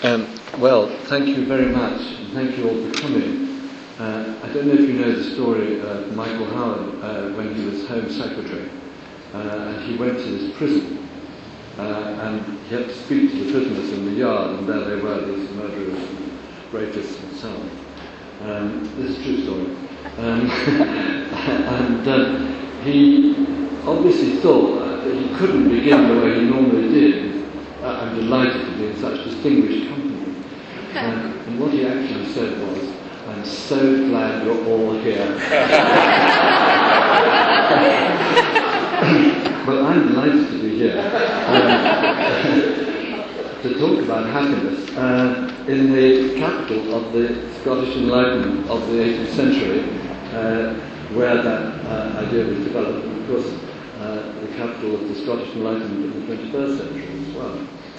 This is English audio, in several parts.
Well, thank you very much, and thank you all for coming. I don't know if you know the story of Michael Howard when he was Home Secretary, and he went to this prison, and he had to speak to the prisoners in the yard, and there they were, these murderers and rapists and so on. This is a true story. And he obviously thought that he couldn't begin the way he normally did. I'm delighted to be in such distinguished company. And what he actually said was, "I'm so glad you're all here." Well, I'm delighted to be here to talk about happiness in the capital of the Scottish Enlightenment of the 18th century, where that idea was developed, and of course the capital of the Scottish Enlightenment in the 21st century as well.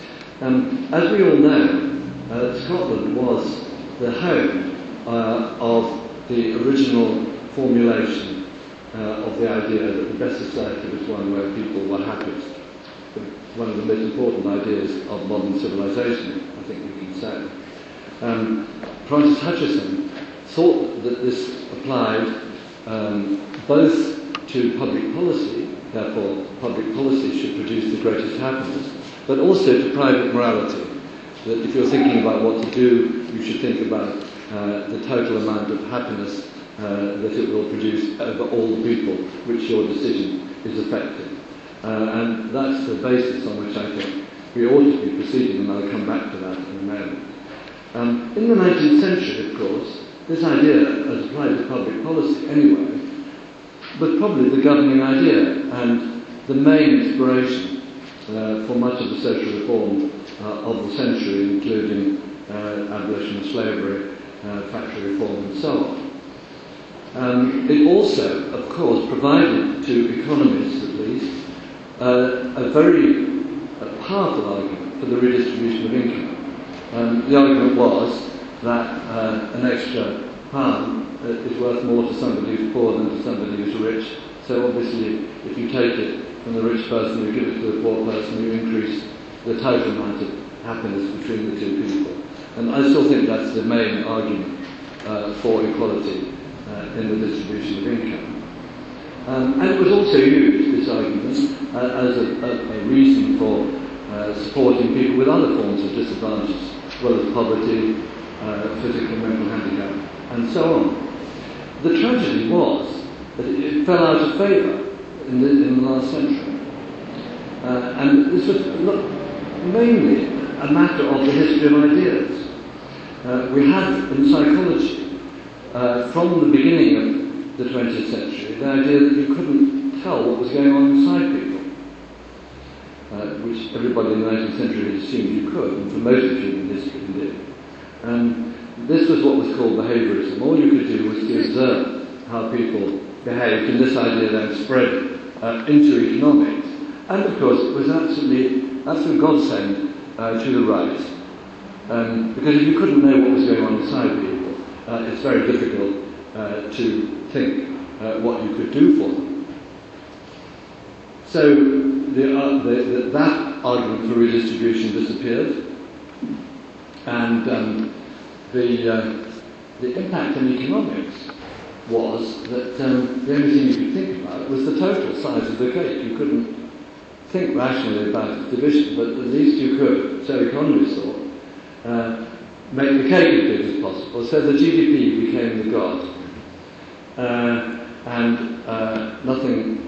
As we all know, Scotland was the home of the original formulation of the idea that the best society was one where people were happiest. One of the most important ideas of modern civilization, I think we can say. Francis Hutcheson thought that this applied both to public policy, therefore public policy should produce the greatest happiness, but also to private morality. That if you're thinking about what to do, you should think about the total amount of happiness that it will produce over all the people which your decision is affecting. And that's the basis on which I think we ought to be proceeding, and I'll come back to that in a moment. In the 19th century, of course, this idea, as applied to public policy anyway, was probably the governing idea and the main inspiration for much of the social reform of the century, including abolition of slavery, factory reform and so on. It also, of course, provided to economists at least a very powerful argument for the redistribution of income. The argument was that an extra pound is worth more to somebody who's poor than to somebody who's rich. So obviously, if you take it from the rich person, you give it to the poor person, you increase the total amount of happiness between the two people. And I still think that's the main argument for equality in the distribution of income. And it was also used, this argument, as a reason for supporting people with other forms of disadvantage, as well as poverty, physical and mental handicap, and so on. The tragedy was that it fell out of favour in the last century. And this was mainly a matter of the history of ideas. We had in psychology, from the beginning of the 20th century, the idea that you couldn't tell what was going on inside people, which everybody in the 19th century assumed you could, and for most of human history you did. And this was what was called behaviourism. All you could do was to observe how people behaved, and this idea then spread into economics. And of course, it was absolute godsend to the right, because if you couldn't know what was going on inside people, it's very difficult to think what you could do for them. So that argument for redistribution disappeared, and the impact on economics was that the only thing you could think about was the total size of the cake. You couldn't think rationally about its division, but at least you could, so economists thought, make the cake as big as possible. So the GDP became the god. And nothing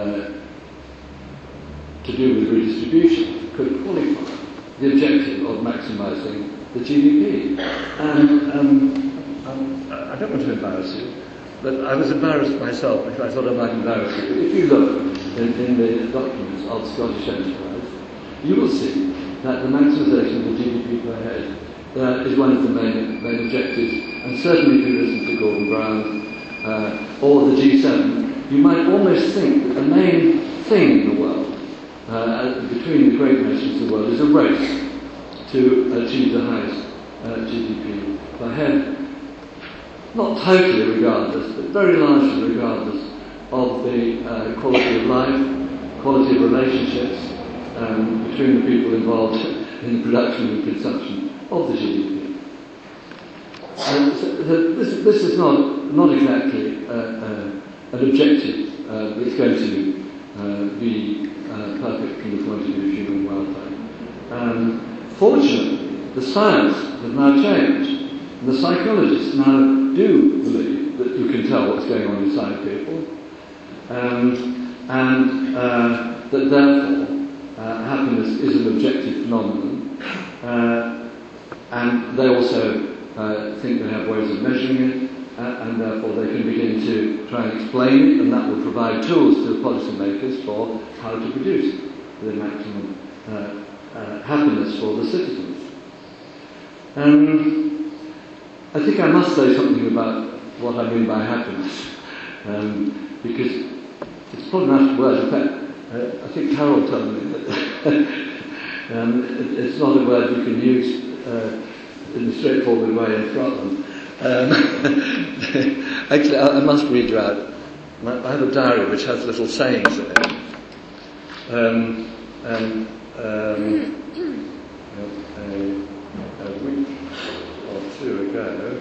to do with redistribution could qualify the objective of maximising the GDP. And I don't want to embarrass you, but I was embarrassed myself because I thought I might embarrass you. If you look in the documents of Scottish Enterprise, you will see that the maximisation of the GDP per head is one of the main objectives, and certainly if you listen to Gordon Brown or the G7, you might almost think that the main thing in the world, between the great nations of the world, is a race to achieve the highest GDP per head. Not totally regardless, but very largely regardless of the quality of life, quality of relationships between the people involved in the production and consumption of the GDP. So this is not exactly an objective that's going to be perfect from the point of view of human welfare. Fortunately, the science has now changed. And the psychologists now do believe that you can tell what's going on inside people, and that therefore happiness is an objective phenomenon, and they also think they have ways of measuring it, and therefore they can begin to try and explain it, and that will provide tools to the policymakers for how to produce the maximum happiness for the citizens. I think I must say something about what I mean by happiness, because it's problematic word. In fact, I think Carol told me that it's not a word you can use in a straightforward way in Scotland. Actually, I must read you out. I have a diary which has little sayings in it. A week or two ago,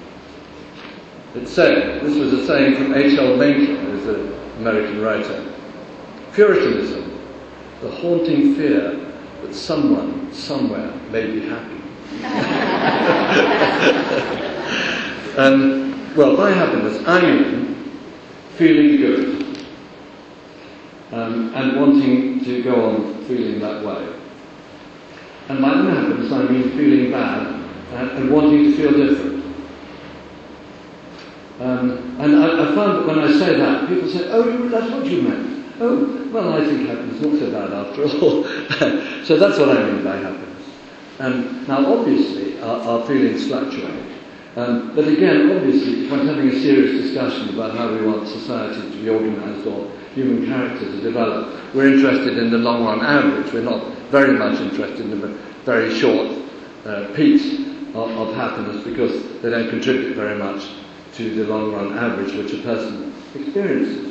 it said, this was a saying from H.L. Mencken, who's an American writer: Puritanism, the haunting fear that someone, somewhere, may be happy. Well, by happiness, I mean feeling good, and wanting to go on feeling that way. And by unhappiness, I mean feeling bad and wanting to feel different. And I found that when I say that, people say, "Oh, that's what you meant." Oh, well, I think happiness is not so bad after all. So that's what I mean by happiness. Now, obviously, our feelings fluctuate. But again, obviously, if one's having a serious discussion about how we want society to be organised or human character to develop, we're interested in the long-run average. We're not very much interested in the very short peaks of happiness, because they don't contribute very much to the long-run average which a person experiences.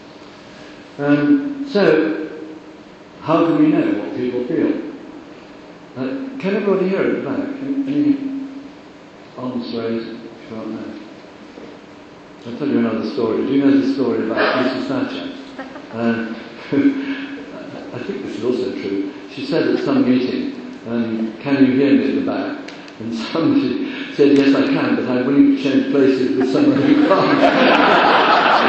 So, how can we know what people feel? Can everybody hear at the back? Any arms raised? If you don't know. I'll tell you another story. Do you know the story about Mrs. Thatcher? I think this is also true. She said at some meeting, "Can you hear me at the back?" And somebody said, "Yes, I can, but I'm willing to change places with someone who can't."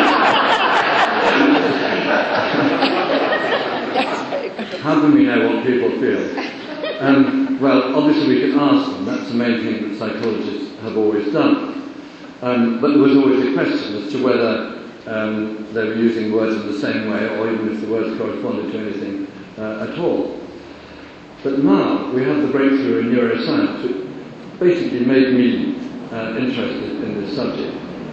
How can we know what people feel? Well, obviously we can ask them. That's the main thing that psychologists have always done. But there was always a question as to whether they were using words in the same way, or even if the words corresponded to anything at all. But now we have the breakthrough in neuroscience, which basically made me interested in this subject.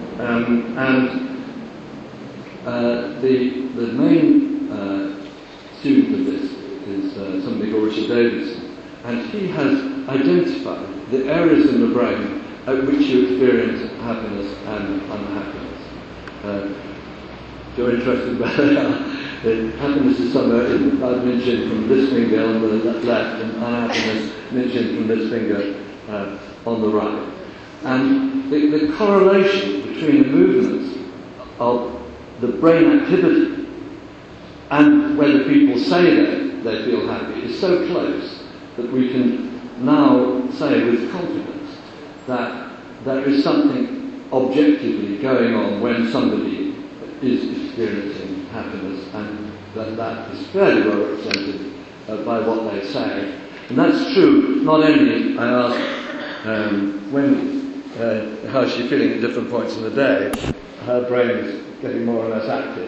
The main student of this is somebody called Richard Davidson, and he has identified the areas in the brain at which you experience happiness and unhappiness. If you're interested about that, happiness is somewhere about an inch in from this finger on the left, and unhappiness an inch in from this finger on the right. And the correlation between the movements of the brain activity and whether people say that they feel happy is so close that we can now say with confidence that there is something objectively going on when somebody is experiencing happiness, and that is fairly well represented by what they say. And that's true not only, I asked Wendy how is she feeling at different points in the day. Her brain is getting more or less active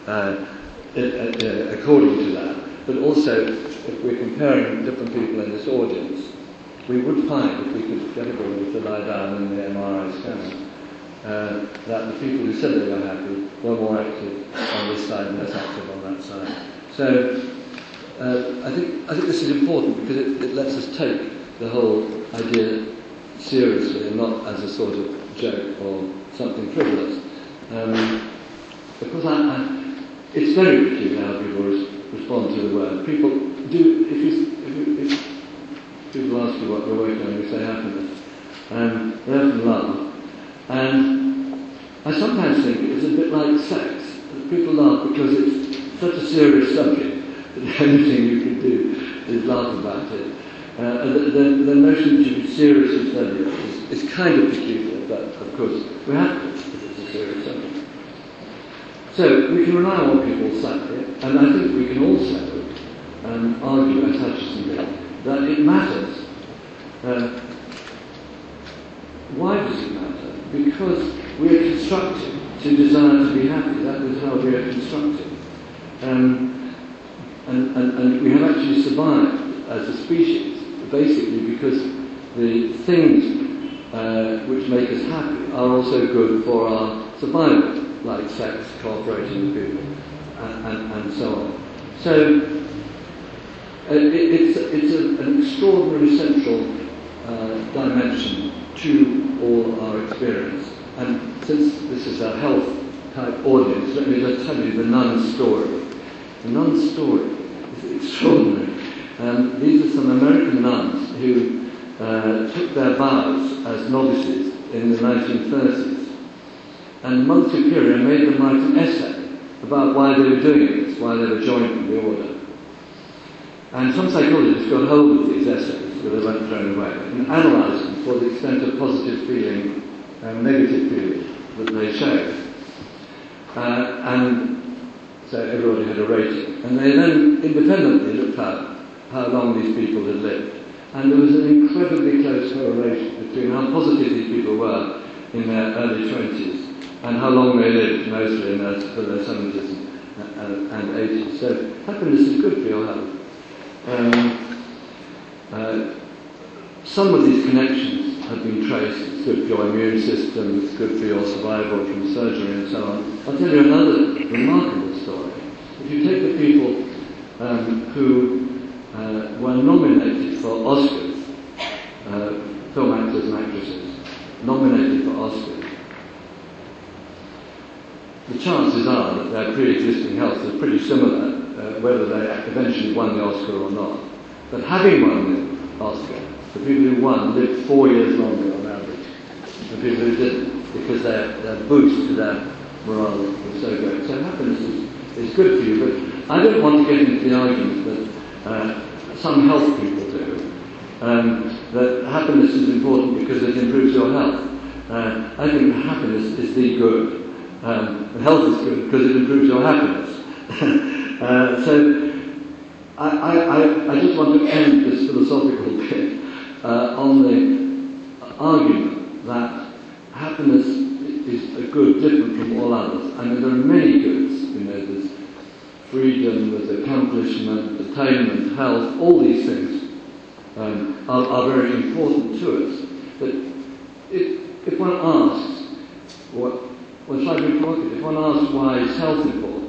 according to that. But also, if we're comparing different people in this audience, we would find, if we could get everybody to lie down in the MRI scanner, that the people who said they were happy were more active on this side and less active on that side. So I think this is important, because it lets us take the whole idea seriously and not as a sort of joke or something frivolous. Because it's very peculiar how people respond to the word. People do, if people ask you what you're working on, you say happiness. They often laugh. And I sometimes think it's a bit like sex. People laugh because it's such a serious subject that anything you can do is laugh about it. The notion to be serious and study is kind of peculiar, but of course we have to, because it's a serious subject. So we can rely on what people say, and I think we can also argue, as Hutcheson did, that it matters. Why does it matter? Because we are constructed to desire to be happy. That is how we are constructed. And we have actually survived as a species, basically because the things which make us happy are also good for our survival, like sex, cooperating with people, and so on. So it's an extraordinarily central dimension to all our experience. And since this is a health type audience, let me just tell you the nun's story. The nun's story is extraordinary. These are some American nuns who took their vows as novices in the 1930s. And Mother Superior made them write an essay about why they were doing this, why they were joining the order. And some psychologists got hold of these essays, that they weren't thrown away, and analysed them for the extent of positive feeling and negative feeling that they showed. And so everybody had a rating. And they then independently looked at how long these people had lived. And there was an incredibly close correlation between how positive these people were in their early 20s and how long they lived, mostly in their 70s and 80s. So happiness is good for your health. Some of these connections have been traced. It's good for your immune system, it's good for your survival from surgery and so on. I'll tell you another remarkable story. If you take the people who were nominated for Oscars, film actors and actresses, nominated for Oscars, the chances are that their pre-existing health is pretty similar, whether they eventually won the Oscar or not. But having won the Oscar, the people who won lived 4 years longer on average than people who didn't, because their boost to their morale was so great. So happiness is good for you, but I don't want to get into the argument that some health people do, that happiness is important because it improves your health. I think happiness is the good. Health is good because it improves your happiness. So I just want to end this philosophical bit on the argument that happiness is a good different from all others. I mean, there are many goods. There's freedom, there's accomplishment, attainment, health. All these things are very important to us. But if one asks, well, shall I be provocative? If one asks why is health important,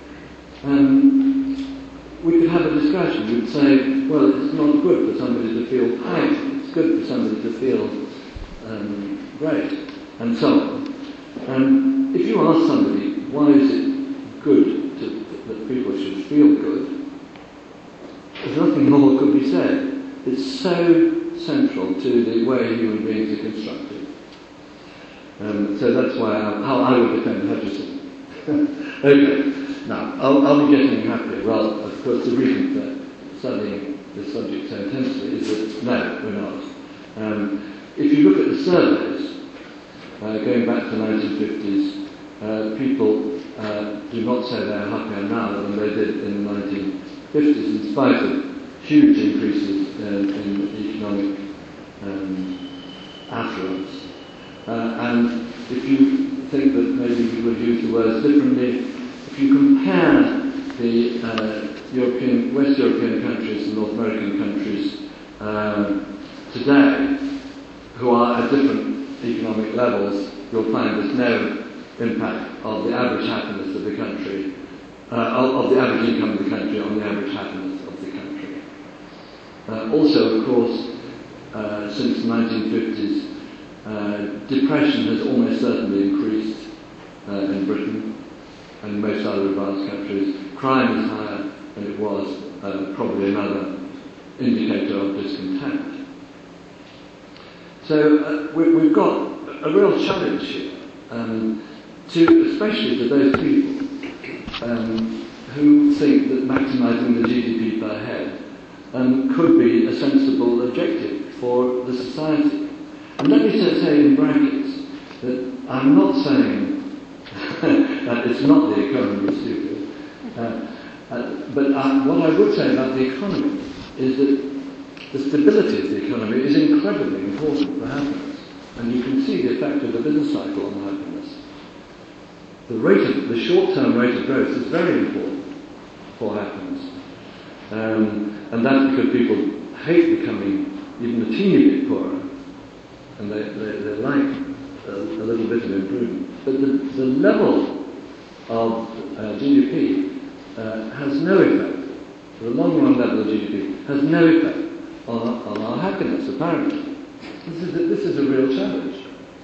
we could have a discussion. We'd say, well, it's not good for somebody to feel pain. It's good for somebody to feel great, and so on. If you ask somebody, why is it good that people should feel good, there's nothing more could be said. It's so central to the way human beings are constructed. So that's why how I would defend Hutcheson. Okay. Now, I'll be getting happier. Well, of course, the reason for studying this subject so intensely is that, no, we're not. If you look at the surveys, going back to the 1950s, people do not say they're happier now than they did in the 1950s, in spite of huge increases in economic affluence. And if you think that maybe you would use the words differently, if you compare the West European countries and North American countries today, who are at different economic levels, you'll find there's no impact of the average happiness of the country, of the average income of the country on the average happiness of the country. Also, of course, since the 1950s, depression has almost certainly increased in Britain and most other advanced countries. Crime is higher than it was, probably another indicator of discontent. So we've got a real challenge here, especially to those people who think that maximising the GDP per head could be a sensible objective for the society. And let me just say in brackets that I'm not saying that it's not the economy is stupid, but what I would say about the economy is that the stability of the economy is incredibly important for happiness, and you can see the effect of the business cycle on happiness. The short-term rate of growth is very important for happiness, and that's because people hate becoming even a teeny bit poorer, and they like a little bit of improvement. But the level of GDP has no effect. The long-run level of GDP has no effect on our happiness, apparently. This is a real challenge.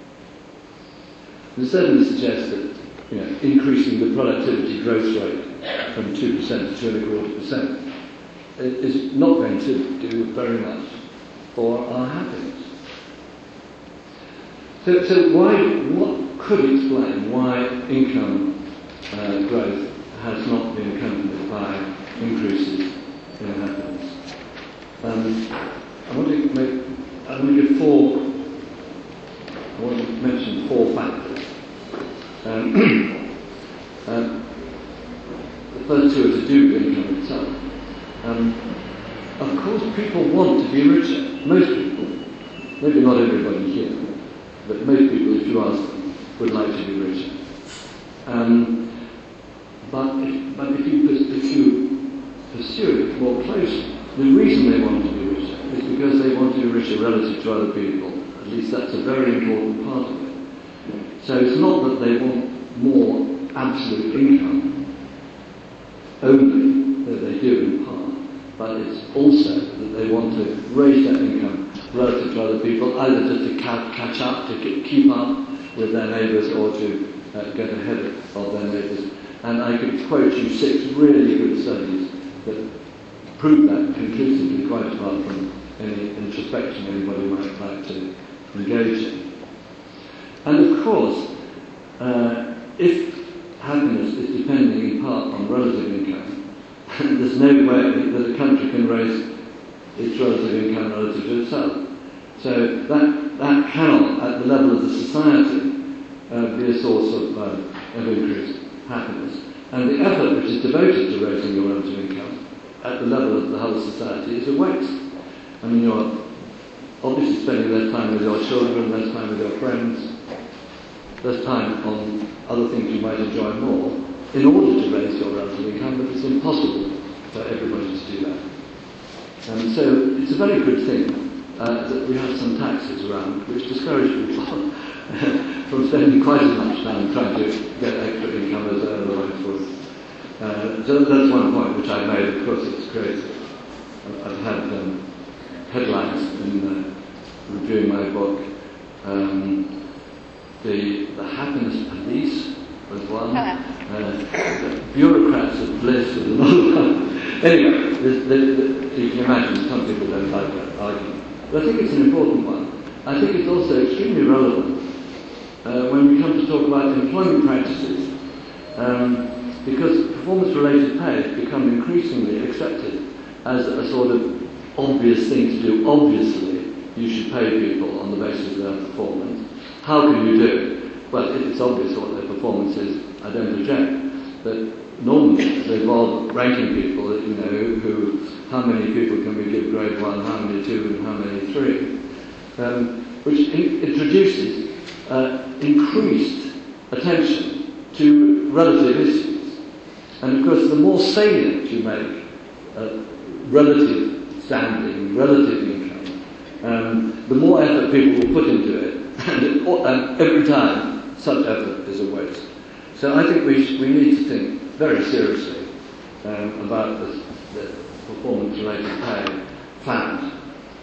It certainly suggests that increasing the productivity growth rate from 2% to 2.25% is not going to do very much for our happiness. So what could explain why income growth has not been accompanied by increases in happiness? I want to mention four factors. The first two are to do with income itself. Of course, people want to be richer. Most people, maybe not everybody here, but most people, if you ask them, would like to be richer. But if you pursue it more closely, the reason they want to be richer is because they want to be richer relative to other people. At least that's a very important part of it. So it's not that they want more absolute income only, though they do in part, but it's also that they want to raise that income relative to other people, either just to catch up, to keep up with their neighbours, or to get ahead of their neighbours. And I could quote you 6 really good studies that prove that conclusively, quite apart from any introspection anybody might like to engage in. And of course, if happiness is depending in part on relative income, there's no way that a country can raise its relative income relative to itself. So that cannot, at the level of the society, be a source of increased happiness. And the effort which is devoted to raising your relative income at the level of the whole society is a waste. I mean, you're obviously spending less time with your children, less time with your friends, less time on other things you might enjoy more, in order to raise your relative income, but it's impossible for everybody to do that. And so it's a very good thing that we have some taxes around which discourage people from spending quite as much time trying to get extra income as they otherwise would. So that's one point which I made. Of course, it's crazy. I've had headlines in reviewing my book. The happiness police was one. Bureaucrats of bliss was another one. Anyway, you can imagine some people don't like that argument. But I think it's an important one. I think it's also extremely relevant when we come to talk about employment practices, because performance-related pay has become increasingly accepted as a sort of obvious thing to do. Obviously, you should pay people on the basis of their performance. How can you do it? Well, if it's obvious what their performance is, I don't object. But normally, they involve ranking people, who how many people can we give grade 1, how many 2, and how many 3, which introduces increased attention to relative issues. And of course, the more salient you make relative standing, relative income, the more effort people will put into it, and every time such effort is a waste. So I think we need to think very seriously about the performance-related pay plans.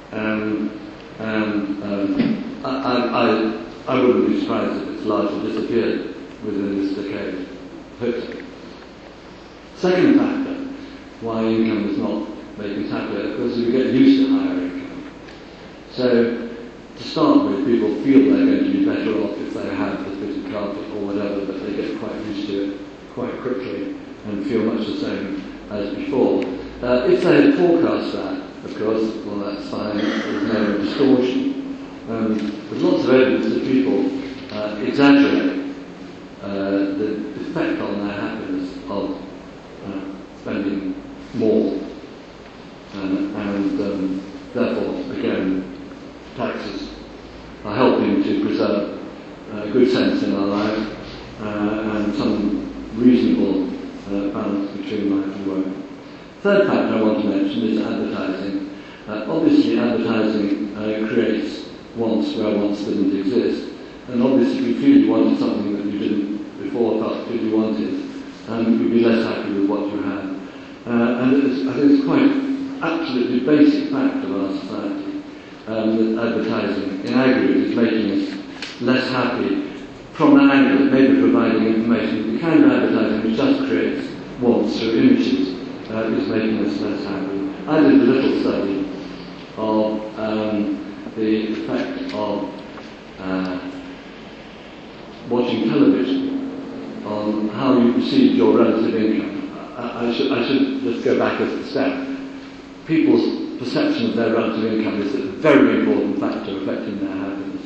I wouldn't be surprised if it's largely disappeared within this decade. Hopefully. Second factor why income is not making us happier, of course, is we get used to higher income. So to start with, people feel they're going to be better off if they have the fitted carpet or whatever, but they get quite used to it quite quickly and feel much the same as before. If they had forecast that, of course, well, that's fine, there's no distortion. There's lots of evidence that people exaggerate the effect on their happiness of spending more, and therefore, again, taxes are helping to preserve good sense in our lives and some reasonable balance between life and work. Third factor I want to mention is advertising. Obviously, advertising creates wants where wants didn't exist, and obviously, if you feel you wanted something that you didn't before felt you wanted, you'd be less happy with what you had. And I think it's quite absolutely basic fact of our society that advertising in aggregate is making us less happy from an angle that may be providing information. The kind of advertising which just creates wants through images is making us less happy. I did a little study of the effect of watching television on how you perceive your relative income. I should just go back a step. People's perception of their relative income is a very important factor affecting their happiness.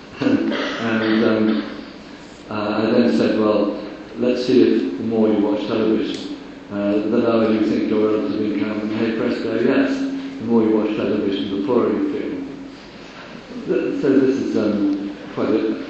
And I then said, well, let's see if the more you watch television, the lower you think your relative income, and hey presto, yes, the more you watch television, the poorer you feel. So this is quite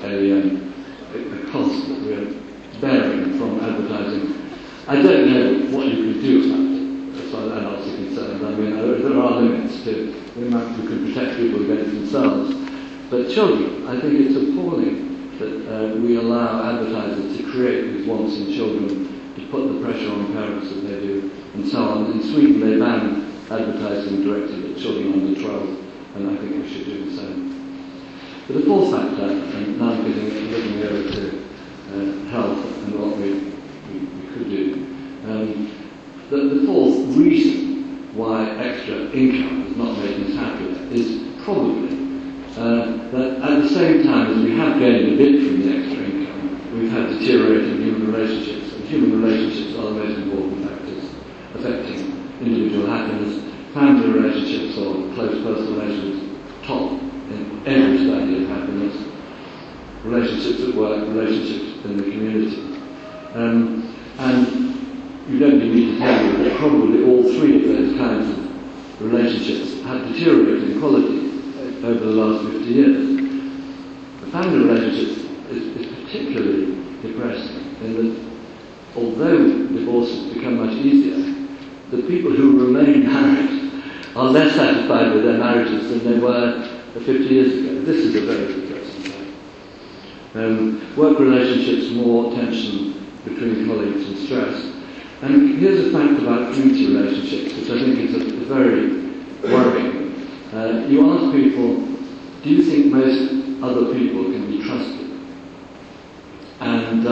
a cost that we're bearing from advertising. I don't know what you could do about it, as far as I'm also concerned. I mean, there are limits to the amount we can protect people against themselves. But children, I think it's appalling that we allow advertisers to create these wants in children, to put the pressure on parents that they do, and so on. In Sweden, they banned advertising directed at children under 12, and I think we should do the same. But the fourth factor, and now I'm looking over to health and what we could do. The fourth reason why extra income is not making us happier is probably that at the same time as we have gained a bit from the extra income, we've had deteriorating human relationships, and human relationships are the most important factors affecting individual happiness. Family relationships or close personal relationships top in every study of happiness. Relationships at work, relationships in the community. And you don't need to tell you that probably all three of those kinds of relationships have deteriorated in quality over the last 50 years. The family relationship is particularly depressing in that although divorces become much easier, the people who remain married are less satisfied with their marriages than they were 50 years ago. This is a very depressing fact. Work relationships, more tension between colleagues and stress. And here's a fact about community relationships, which I think is a very worrying. You ask people, do you think most other people can be trusted? And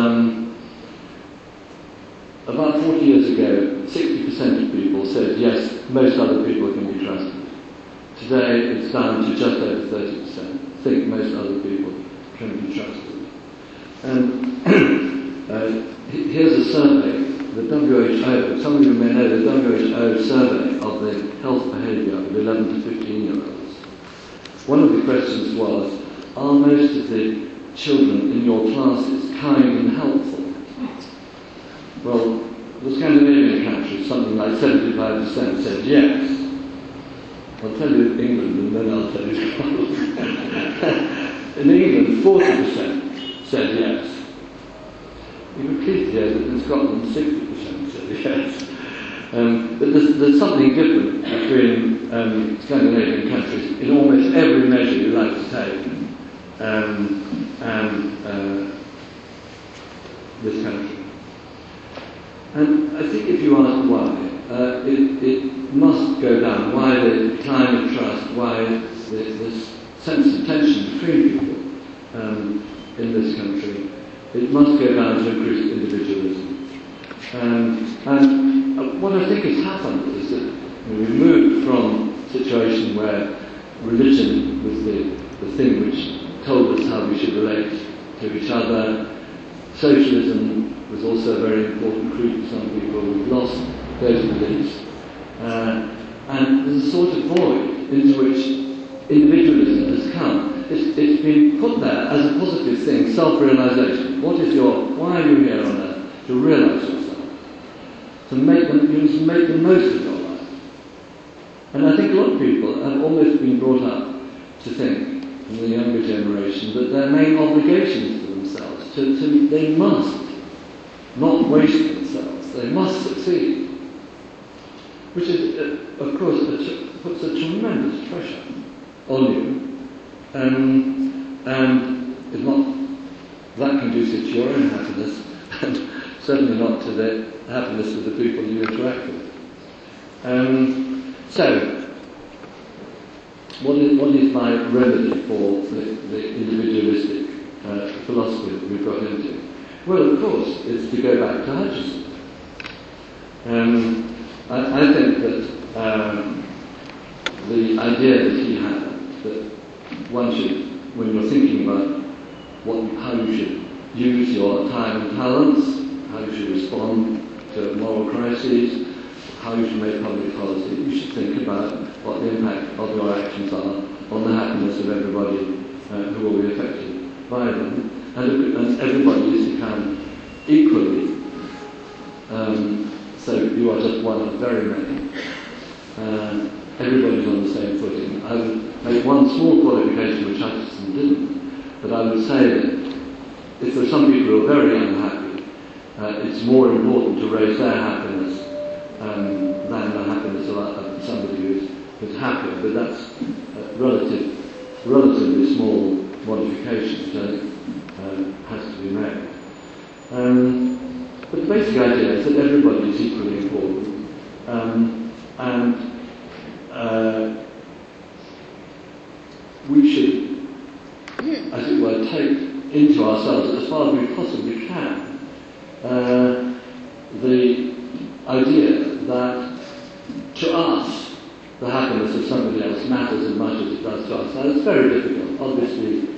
about 40 years ago, 60% of people said, yes, most other people can be trusted. Today, it's down to just over 30%. Think most other people can be trusted. And here's a survey, the WHO, some of you may know the WHO survey of the health behaviour of 11 to 15-year-olds. One of the questions was, are most of the children in your classes kind and helpful? Well, the Scandinavian countries, something like 75% said yes. I'll tell you England and then I'll tell you Scotland. In England, 40% said yes. You were pleased to hear that in Scotland, 60% said yes. But there's something different between Scandinavian countries in almost every measure you like to take, and this country. And I think if you ask why, it must go down. Why the decline of trust? Why this sense of tension between people in this country? It must go down to increased individualism. And what I think has happened is that we moved from a situation where religion was the the thing which told us how we should relate to each other. Socialism was also a very important creed for some people. We've lost those beliefs. And there's a sort of void into which individualism has come. It's been put there as a positive thing, self-realization. Why are you here on earth? To realize yourself. You must make the most of your life. And I think a lot of people have almost been brought up to think, in the younger generation, that their main obligation is to themselves. They must not waste themselves. They must succeed. Which is, of course, puts a tremendous pressure on you, and is not that conducive to your own happiness, and certainly not to the happiness of the people you interact with. So, what is my remedy for the individualistic philosophy that we've got into? Well, of course, it's to go back to Hutcheson. I think that the idea that he had, that one should, when you're thinking about how you should use your time and talents, how you should respond to moral crises, how you should make public policy, you should think about what the impact of your actions are on the happiness of everybody who will be affected by them, and everybody is to count equally. So you are just one of very many. Everybody's on the same footing. I would make one small qualification which Hutcheson didn't, but I would say that if there are some people who are very unhappy, it's more important to raise their happiness than the happiness of somebody who's happier. But that's a relatively small modification, so has to be made. But the basic idea is that everybody is equally important, and we should, as it were, take into ourselves, as far as we possibly can, the idea that to us the happiness of somebody else matters as much as it does to us. Now, it's very difficult. Obviously,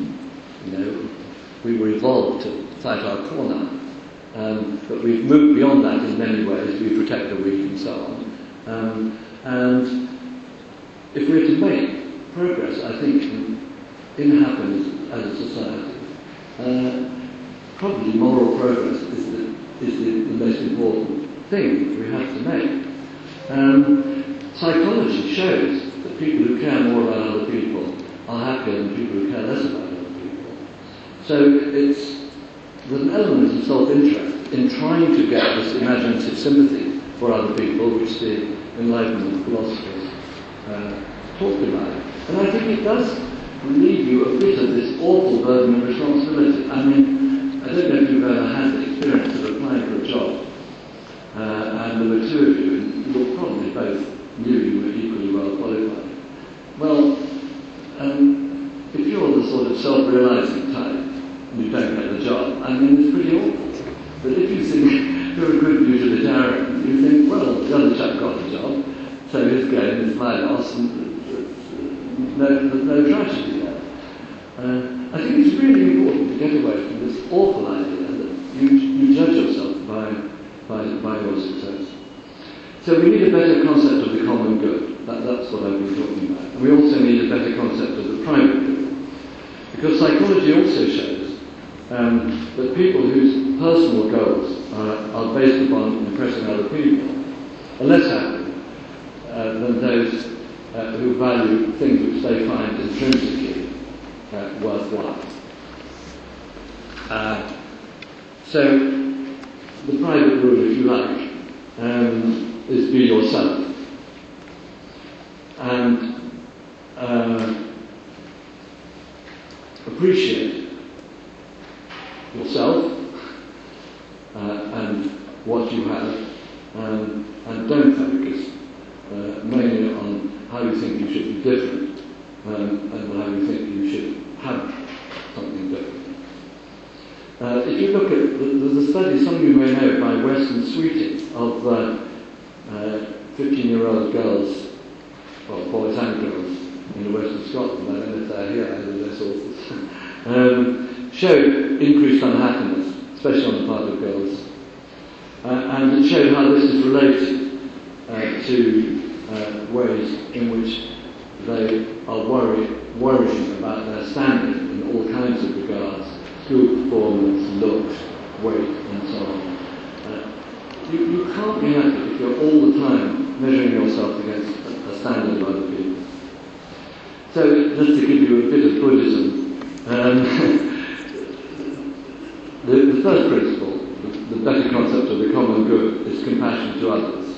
we were evolved to fight our corner. But we've moved beyond that in many ways. We protect the weak and so on. And if we're to make progress, I think, in happiness as a society, probably moral progress is the most important thing that we have to make. Psychology shows that people who care more about other people are happier than people who care less about other people. So there's an element of self-interest in trying to get this imaginative sympathy for other people, which the Enlightenment philosophers talked about. And I think it does relieve you a bit of this awful burden of responsibility. I mean, I don't know if you've ever had the experience of applying for a job, and there were two of you, and you probably both knew you were equally well qualified. Well, if you're the sort of self-realizing type, you don't get the job, I mean, it's pretty awful. But if you think you're a good utilitarian, you think, well, the other chap got the job, so his gain is my loss, and there's no tragedy there. I think it's really important to get away from this awful idea that you judge yourself by your success. So we need a better concept of the common good. That's what I've been talking about. And we also need a better concept of the private good. Because psychology also shows that people whose personal goals are based upon impressing other people are less happy than those who value things which they find intrinsically worthwhile. So the private rule, if you like, is be yourself. And appreciate yourself and what you have, and don't focus mainly on how you think you should be different and how you think you should have something different. If you look at, there's a study, some of you may know, by Weston Sweeting of 15-year-old girls, well, boys and girls, in the west of Scotland, I don't know if they're here, I know their sources, showed increased unhappiness, especially on the part of girls. And it showed how this is related to ways in which they are worrying about their standing in all kinds of regards, school performance, looks, weight, and so on. You can't be happy if you're all the time measuring yourself against a standard of other people. So, just to give you a bit of Buddhism, the first principle, the better concept of the common good, is compassion to others.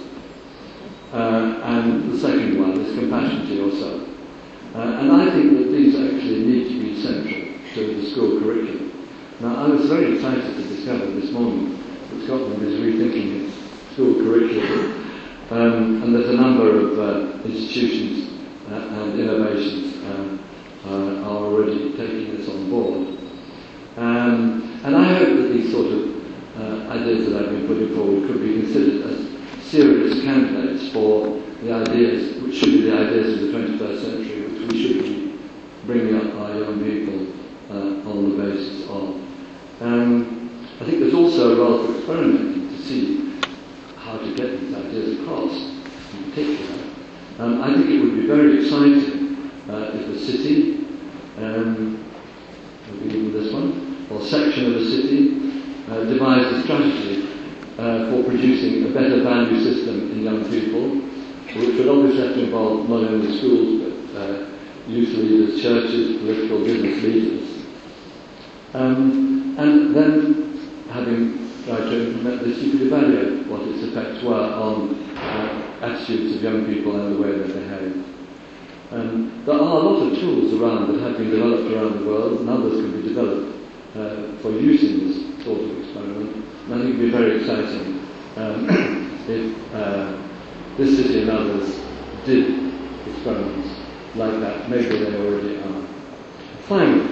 And the second one is compassion to yourself. And I think that these actually need to be central to the school curriculum. Now, I was very excited to discover this morning that Scotland is rethinking its school curriculum, and there's a number of institutions and innovations are already taking this on board. And I hope that these sort of ideas that I've been putting forward could be considered as serious candidates for the ideas, which should be the ideas of the 21st century, which we should be bringing up our young people on the basis of. I think there's also a role for experimenting to see how to get these ideas across, in particular. I think it would be very exciting if a city, maybe even this one, or section of a city, devised a strategy for producing a better value system in young people, which would obviously have to involve not only schools, but youth leaders, churches, political business leaders. And then, having tried to implement this, you could evaluate what its effects were on attitudes of young people and the way they behave. There are a lot of tools around that have been developed around the world, and others can be developed for use in this sort of experiment. And I think it would be very exciting if this city and others did experiments like that. Maybe they already are. Finally,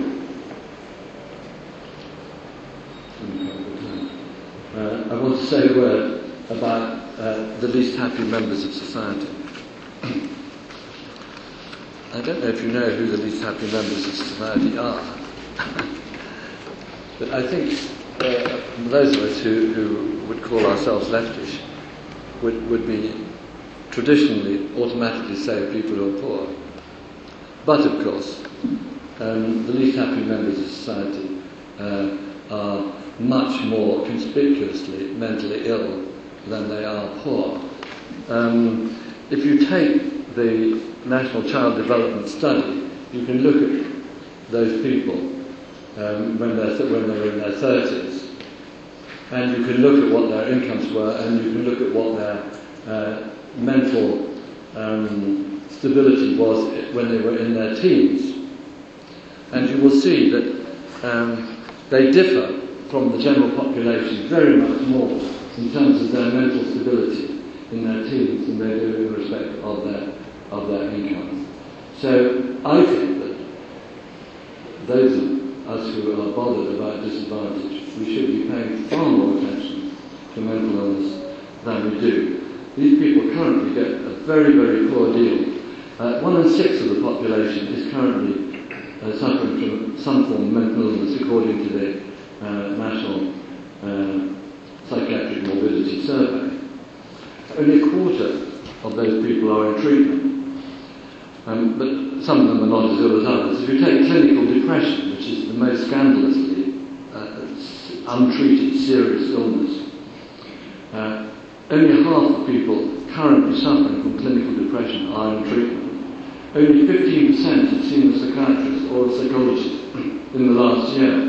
I want to say a word about the least happy members of society. I don't know if you know who the least happy members of society are, but I think those of us who would call ourselves leftish would be traditionally automatically say people who are poor. But of course, the least happy members of society are much more conspicuously mentally ill than they are poor. If you take the National Child Development Study, you can look at those people when they're in their 30s, and you can look at what their incomes were, and you can look at what their mental stability was when they were in their teens, and you will see that they differ from the general population very much more in terms of their mental stability in their teens than they do in respect of their incomes. So I think that those of us who are bothered about disadvantage, we should be paying far more attention to mental illness than we do. These people currently get a very, very poor deal. 1 in 6 of the population is currently suffering from some form of mental illness, according to the National Psychiatric Morbidity Survey. Only a quarter of those people are in treatment, but some of them are not as ill as others. If you take clinical depression, which is the most scandalously untreated serious illness, only half of people currently suffering from clinical depression are in treatment. Only 15% have seen a psychiatrist or a psychologist in the last year.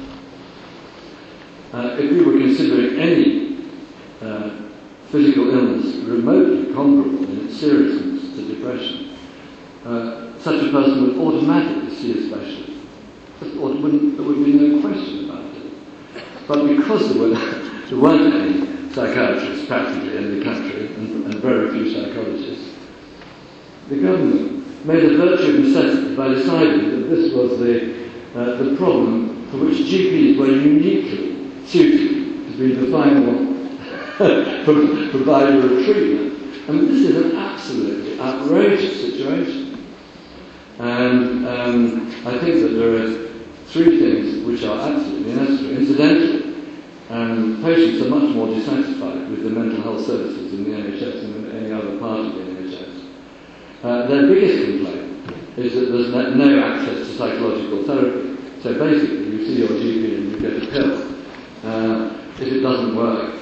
If we were considering any physical illness remotely comparable in its seriousness to depression, such a person would automatically see a specialist. There would be no question about it. But because there weren't any psychiatrists practically in the country, and very few psychologists, the government made a virtue of necessity by deciding that this was the problem for which GPs were uniquely suited to be the final provider of treatment. I mean, this is an absolutely outrageous situation. And I think that there are three things which are absolutely necessary. Incidentally, patients are much more dissatisfied with the mental health services in the NHS than in any other part of the NHS. Their biggest complaint is that there's no access to psychological therapy. So basically, you see your GP and you get a pill. If it doesn't work,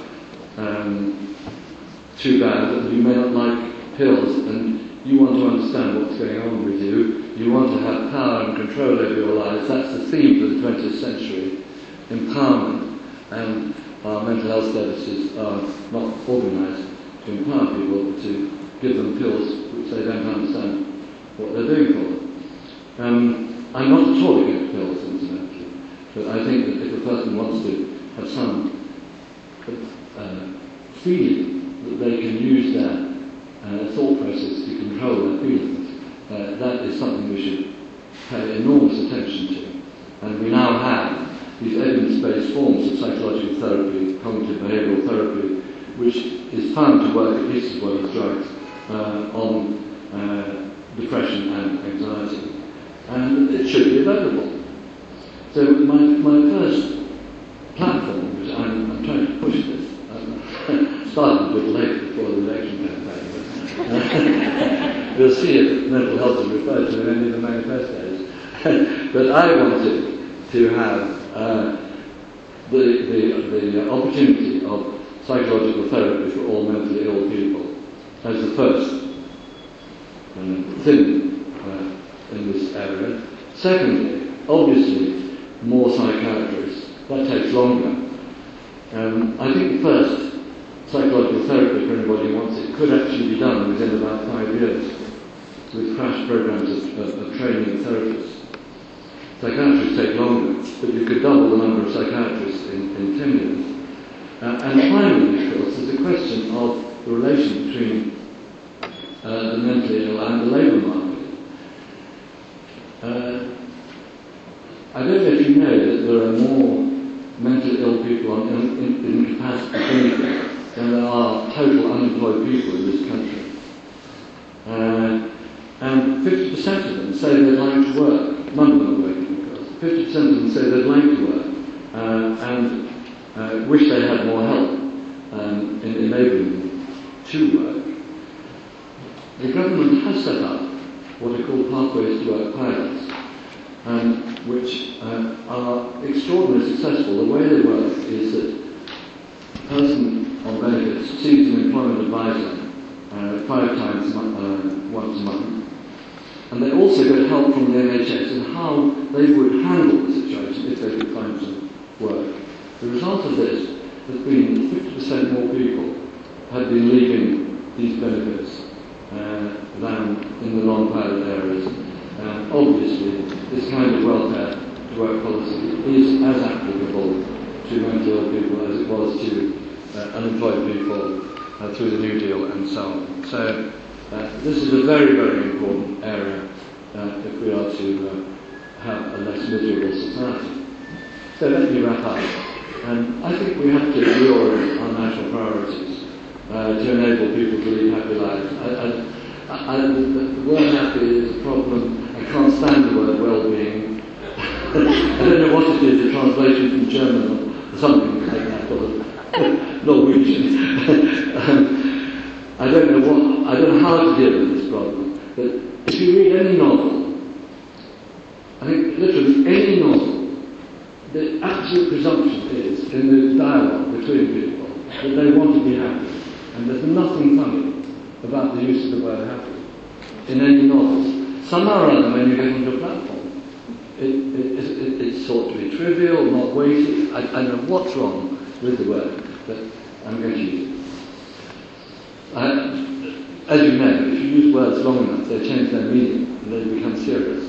too bad, you may not like pills, and you want to understand what's going on with you. You want to have power and control over your lives. That's the theme of the 20th century, empowerment. And our mental health services are not organised to empower people, to give them pills which they don't understand what they're doing for them. I'm not at all against pills, incidentally, but I think that if a person wants to have some feeling that they can use their thought process to control their feelings, that is something we should pay enormous attention to. And we now have these evidence-based forms of psychological therapy, cognitive behavioural therapy, which is found to work at least as well as drugs on depression and anxiety. And it should be available. So my first platform, which I'm trying to push this, started a bit late before the election campaign. We'll see if mental health is referred to in any of the manifestos. But I wanted to have the opportunity of psychological therapy for all mentally ill people as the first thing in this area. Secondly, obviously, more psychiatrists. That takes longer. I think the first psychological therapy for anybody who wants it could actually be done within about 5 years with crash programs of training of therapists. Psychiatrists take longer, but you could double the number of psychiatrists in 10 years. And finally, of course, there's a question of the relation between the mentally ill and the labour market. I don't know if you know that there are more mentally ill people on incapacity benefit than there are total unemployed people in this country. And 50% of them say they'd like to work. None of them are working, of course. 50% of them say they'd like to work and wish they had more help in enabling them to work. The government has set up what are called Pathways to Work pilots, which are extraordinarily successful. The way they work is that a person on benefits sees an employment advisor 5 times once a month, and they also get help from the NHS in how they would handle the situation if they could find some work. The result of this has been 50% more people have been leaving these benefits than in the non-pilot areas. Obviously, this kind of welfare to work policy is as applicable to mental ill people as it was to unemployed people through the New Deal and so on. So this is a very, very important area if we are to have a less miserable society. So let me wrap up. I think we have to reorient our national priorities to enable people to lead happy lives. The word happy is a problem. I can't stand the word well-being. I don't know what it is, a translation from German or something like that, or Norwegian. I don't know how to deal with this problem. But if you read any novel, I think literally any novel, the absolute presumption is in the dialogue between people that they want to be happy. And there's nothing funny about the use of the word happy in any novels. Somehow or other, when you get onto a platform, it's thought to be trivial, not weighty. I don't know what's wrong with the word, but I'm going to use it. As you know, if you use words long enough, they change their meaning and they become serious.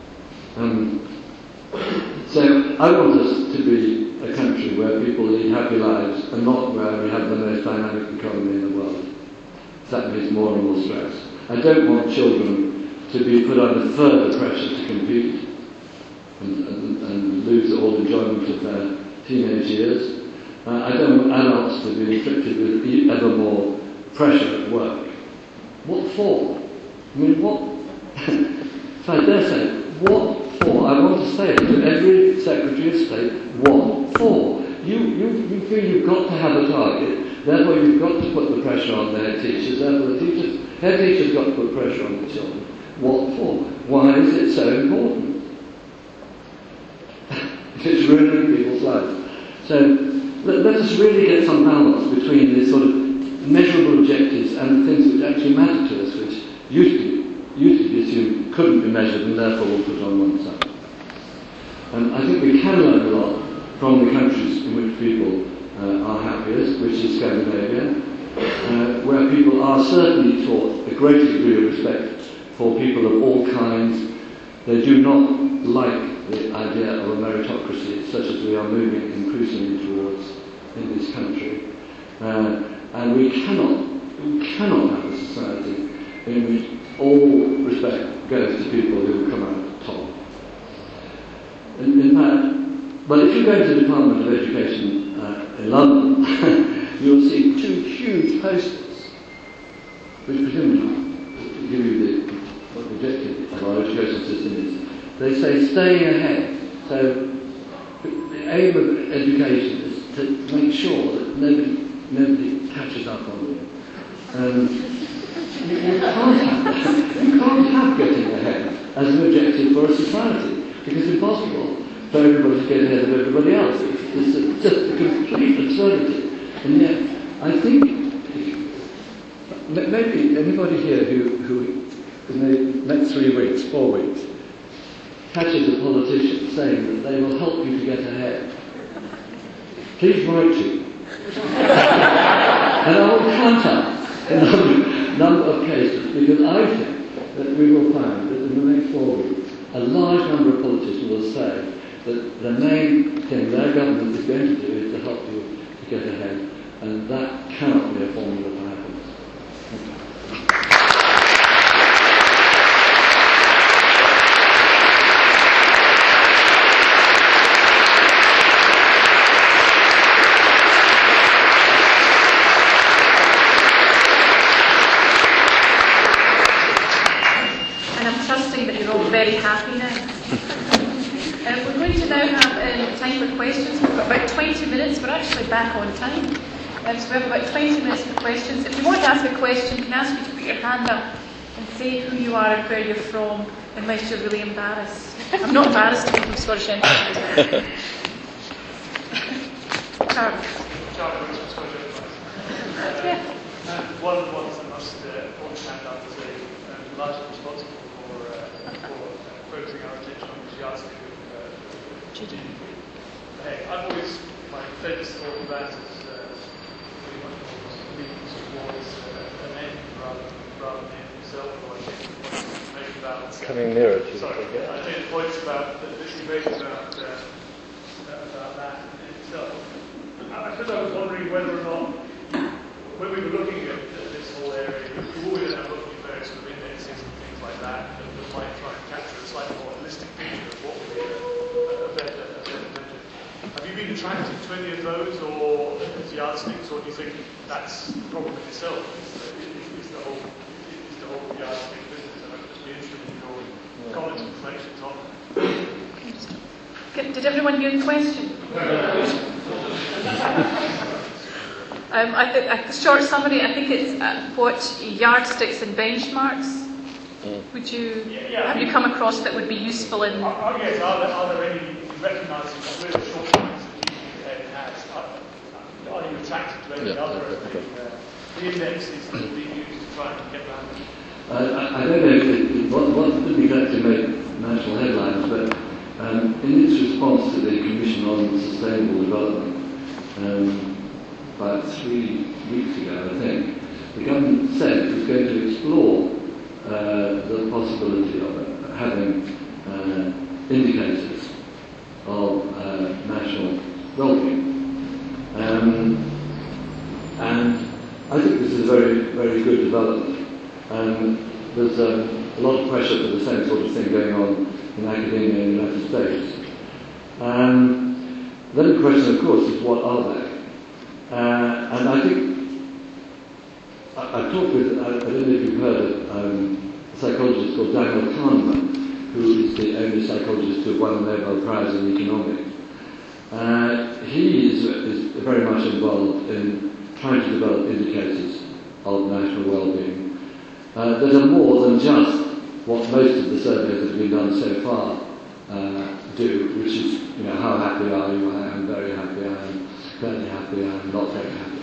So I want us to be a country where people lead happy lives and not where we have the most dynamic economy in the world. That means more and more stress. I don't want children to be put under further pressure to compete and lose all enjoyment of their teenage years. I don't want adults to be inflicted with ever more pressure at work. What for? I mean, what? So I dare say, what for? I want to say to every Secretary of State, what for? You feel you've got to have a target, therefore you've got to put the pressure on their teachers, therefore the head teacher's got to put pressure on the children. What for? Why is it so important? It's ruining people's lives. So let us really get some balance between these sort of measurable objectives and the things which actually matter to us, which used to be assumed couldn't be measured and therefore were put on one side. And I think we can learn a lot from the countries in which people are happiest, which is Scandinavia, where people are certainly taught a great degree of respect for people of all kinds. They do not like the idea of a meritocracy such as we are moving increasingly towards in this country. And we cannot have a society in which all respect goes to people who come out top. In fact, well, if you go to the Department of Education in London, you'll see two huge posters, which presumably give you what the objective of our education system is. They say staying ahead. So the aim of education is to make sure that nobody catches up on you. You can't have getting ahead as an objective for a society, because it's impossible for everybody to get ahead of everybody else. It's just a complete absurdity. And yet, I think maybe anybody here who in the next 3 weeks, 4 weeks, catches a politician saying that they will help you to get ahead, please write to. And I will count up a number of cases, because I think that we will find that in the next 4 weeks, a large number of politicians will say that the main thing their government is going to do is to help you to get ahead, and that cannot be a formula for happiness. Very happy now. We're going to now have time for questions. We've got about 20 minutes. We're actually back on time. So we have about 20 minutes for questions. If you want to ask a question, can I ask you to put your hand up and say who you are and where you're from, unless you're really embarrassed. I'm not embarrassed to be from Scottish Enterprise. Charles. Yeah. One of the ones I must hold hand up is largely responsible for focusing our attention on the yardstick of GDP. Hey, I've always, my favourite thought of that is pretty much always towards an end rather than the end itself, or I think the point is made about... Coming nearer to sorry, I think the point is about this debate about that in itself. Because I was wondering whether or not, when we were looking at this whole area, we always end up looking at various sort of indexes and things like that might try and capture a slightly more holistic picture of what would be a better measure. Have you been attracted to any of those, or as yardsticks, or do you think that's the problem in itself? Is the whole yardstick business? And I'd just be interested in your comments and reflections on that. Did everyone hear the question? I think a short summary. I think it's what yardsticks and benchmarks. Would you have you come across that would be useful in? Yes. Are there any recognising with the shortcomings that GPA has? Are you attracted to any other the indexes that are being used to try and get around it? I don't know what didn't exactly make national headlines, but in its response to the Commission on Sustainable Development, about 3 weeks ago, I think, the government said it was going to explore the possibility of having indicators of national well-being. And I think this is a very, very good development. There's a lot of pressure for the same sort of thing going on in academia in the United States. Then the question, of course, is what are they? And I think I've talked with, I don't know if you've heard of a psychologist called Daniel Kahneman, who is the only psychologist to have won the Nobel Prize in economics. He is very much involved in trying to develop indicators of national well-being that are more than just what most of the surveys that have been done so far do, which is, how happy are you? I am very happy. I am fairly happy. I am not very happy,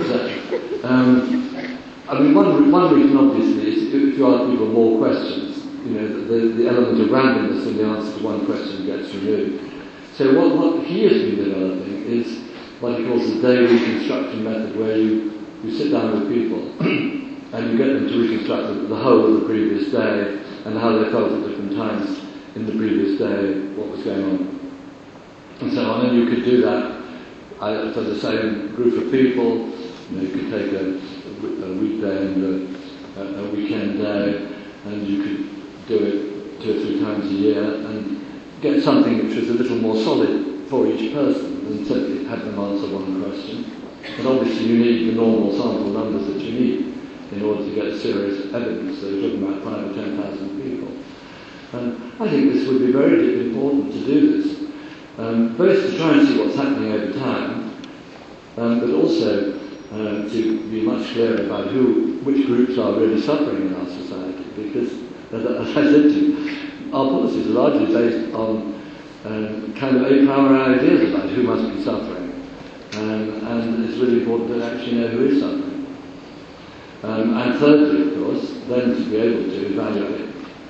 etc. One reason obviously is if you ask people more questions, the element of randomness in the answer to one question gets removed. So what he has been developing is what he calls the day reconstruction method, where you sit down with people and you get them to reconstruct the whole of the previous day and how they felt at different times in the previous day, what was going on, and so on. And you could do that for the same group of people. You could take a weekday and a weekend day, and you could do it 2 or 3 times a year and get something which was a little more solid for each person than simply have them answer one question. But obviously you need the normal sample numbers that you need in order to get serious evidence. So you're talking about 5,000 or 10,000 people. And I think this would be very important to do this, both to try and see what's happening over time, but also to be much clearer about which groups are really suffering in our society. Because, as I said to you, our policies are largely based on kind of 8-hour ideas about who must be suffering, and it's really important to actually know who is suffering. And thirdly, of course, then to be able to evaluate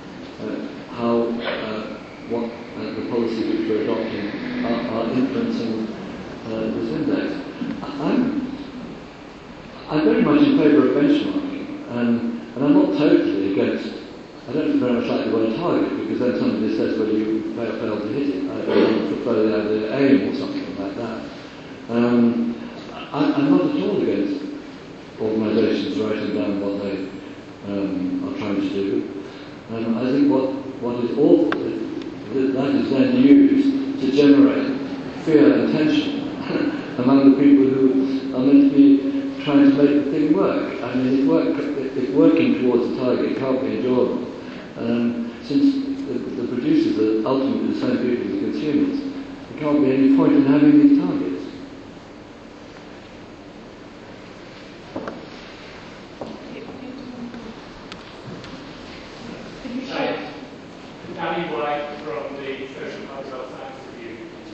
what the policies which we're adopting are influencing this index. I'm very much in favour of benchmarking, and I'm not totally against. I don't very much like the word target, because then somebody says, well, you fail to hit it. I prefer the idea aim or something like that. I'm not at all against organisations writing down what they are trying to do. I think what is awful is that is then used to generate fear and tension among the people who are meant to be trying to make the thing work. I mean, if working towards a target can't be enjoyable, since the producers are ultimately the same people as the consumers, there can't be any point in having these targets. Danny White from the Social Cultural Science Review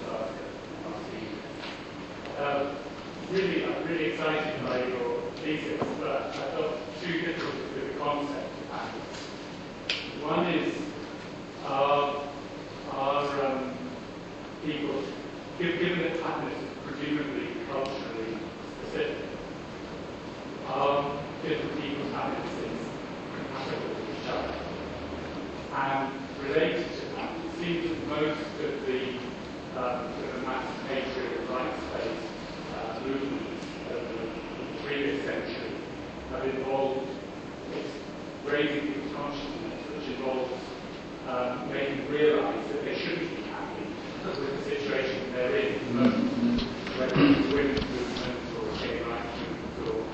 I'm really excited by your thesis, but I've got 2 difficulties with the concept of happiness. One is, are people, given that happiness is presumably culturally specific, are different people's happinesses compatible with each other? And related to that, it seems that most of the emancipatory rights-based movements of the previous century have involved raising people's consciousness, which involves making them realise that they shouldn't be happy with the situation they're in at the moment, whether it's women's movements or gay rights movements or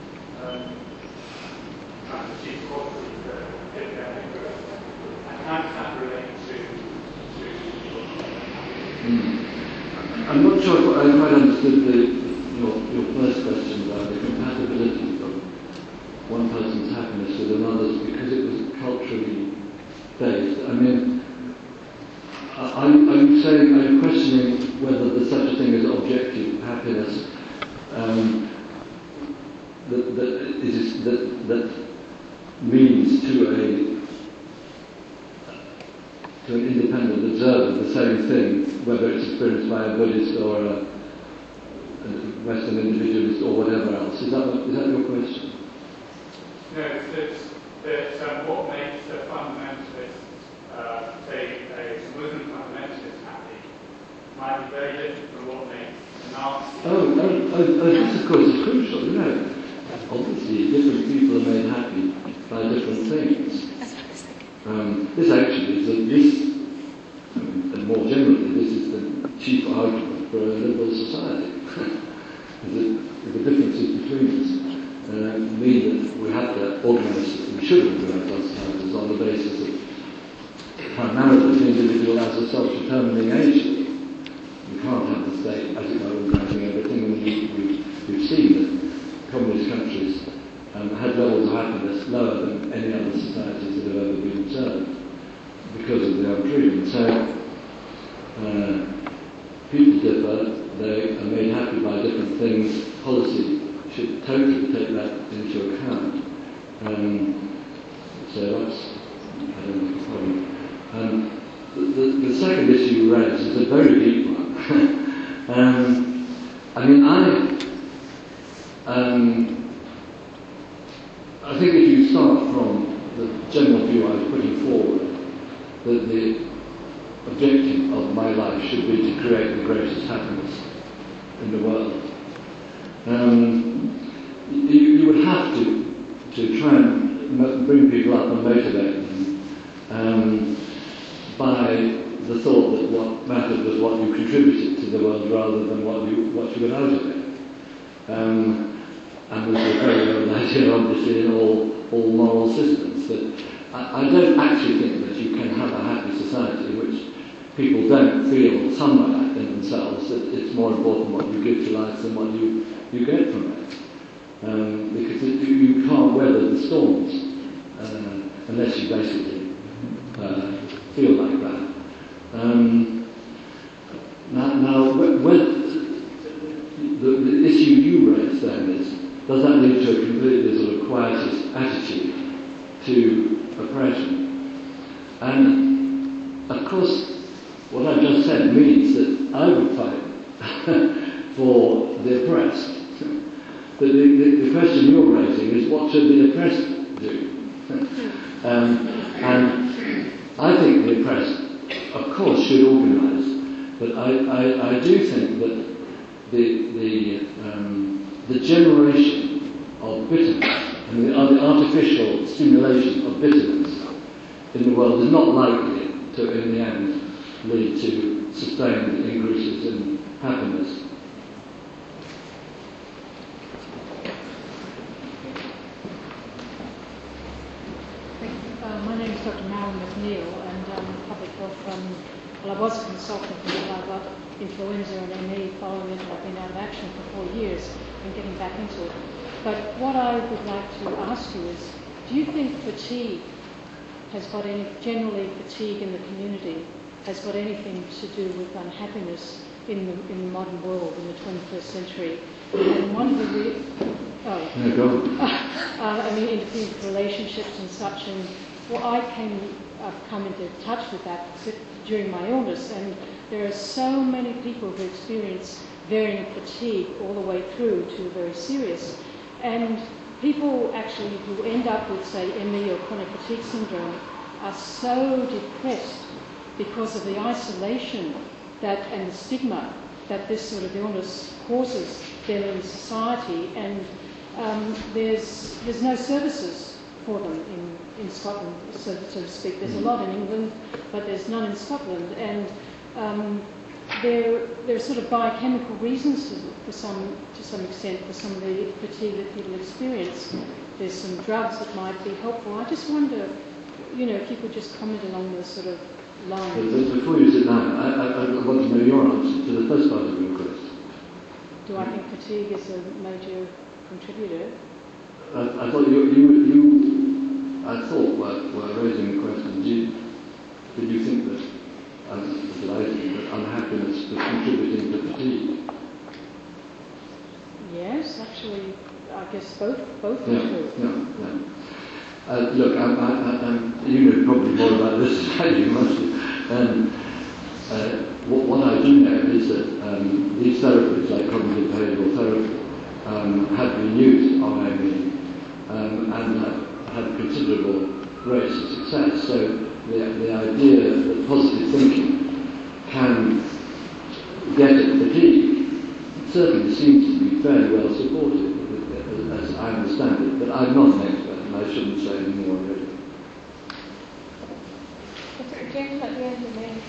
trying to achieve equality for epidemic growth. And how does that relate to I'm not sure I quite understood your first question about the compatibility of one person's happiness with another's, because it was culturally based. I mean, are you questioning whether there's such a thing as objective happiness that means to an independent observer the same thing, whether it's experienced by a Buddhist or a Western individualist or whatever else? Is that your question? No, that what makes a fundamentalist, say a Muslim fundamentalist happy, might be very different from what makes a Nazi. This of course is crucial, Obviously, different people are made happy by different things. This actually is and more generally, this is the chief argument for a liberal society. The differences between us mean that we have to organise, we should organise our societies on the basis of how primarily the individual as a self-determining agent. You can't have the state, as it were, organising everything, and we've seen that communist countries had levels of happiness lower than any other societies that have ever been observed because of the freedom. So people differ, they are made happy by different things. Policy should totally take that into account. So that's, I don't know, the problem. The second issue you raised is a very deep one. I think if you start from the general view I was putting forward, that the objective of my life should be to create the greatest happiness in the world. You would have to try and bring people up and motivate them by the thought that what mattered was what you contributed to the world rather than what you got out of it. And there's a very old idea, obviously, in all moral systems, that I don't actually think that you can have a happy society in which people don't feel somewhere in themselves that it's more important what you give to life than what you get from it. Because you can't weather the storms unless you basically feel like that. Now, the issue you raised then is, does that lead to a completely sort of quietist attitude to oppression? And of course, what I just said means that I would fight for the oppressed. The question you're raising is, what should the oppressed do? And I think the oppressed, of course, should organise, but I do think that the generation of bitterness and the artificial stimulation of bitterness in the world is not likely to, in the end, lead to sustained increases in happiness. My name is Dr. Marilyn McNeil, and I'm public health. I was a consultant until I got influenza and ME. Following it, I've been out of action for 4 years and getting back into it. But what I would like to ask you is, do you think fatigue has got any, generally fatigue in the community, has got anything to do with unhappiness in the modern world, in the 21st century? And one of the interpersonal relationships and such, and I've come into touch with that during my illness, and there are so many people who experience varying fatigue all the way through to very serious. And people actually who end up with, say, ME or chronic fatigue syndrome are so depressed because of the isolation and the stigma that this sort of illness causes them in society, and there's no services for them in Scotland, so to speak. There's a lot in England, but there's none in Scotland, and there are sort of biochemical reasons to some extent for some of the fatigue that people experience. There's some drugs that might be helpful. I just wonder, if you could just comment along this sort of line. Before you sit down, I want to know your answer to the first part of your question. Do I think fatigue is a major contributor? I thought you were raising the question. Did you think that, that unhappiness was contributing to fatigue? Yes, actually, I guess both are true. Yeah. Look, you know probably more about this than you must have. What I do know is that these therapies, like cognitive behavioural therapy, have been used on ME and have had considerable rates of success. So the idea that positive thinking can get at fatigue certainly seems to be fairly well supported, as I understand it. But I'm not an expert, and I shouldn't say any more really. James, at the end of the main.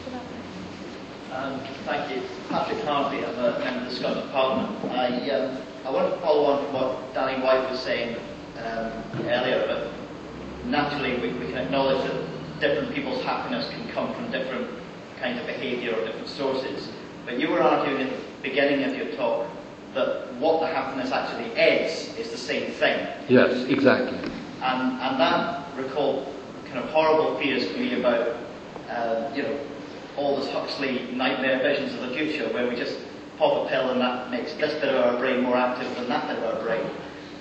Thank you. Patrick Harvey, I'm a member of the Scottish Parliament. I want to follow on from what Danny White was saying earlier, but naturally we can acknowledge that different people's happiness can come from different kinds of behaviour or different sources. But you were arguing at the beginning of your talk that what the happiness actually is the same thing. Yes, exactly. And that recalled kind of horrible fears for me about, Aldous Huxley nightmare visions of the future, where we just pop a pill and that makes this bit of our brain more active than that bit of our brain.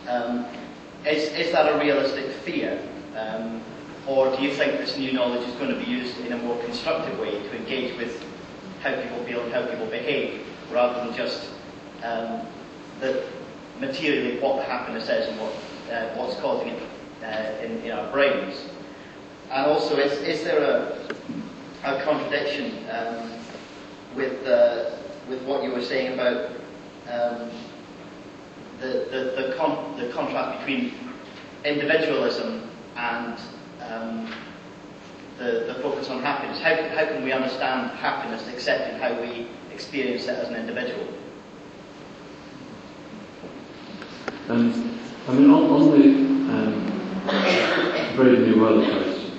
Is that a realistic fear? Or do you think this new knowledge is going to be used in a more constructive way to engage with how people feel and how people behave, rather than just materially what the happiness is and what's causing it in our brains? And also, is there a contradiction with what you were saying about the contrast between individualism and the focus on happiness? How can we understand happiness except in how we experience it as an individual? On the Brave New World question,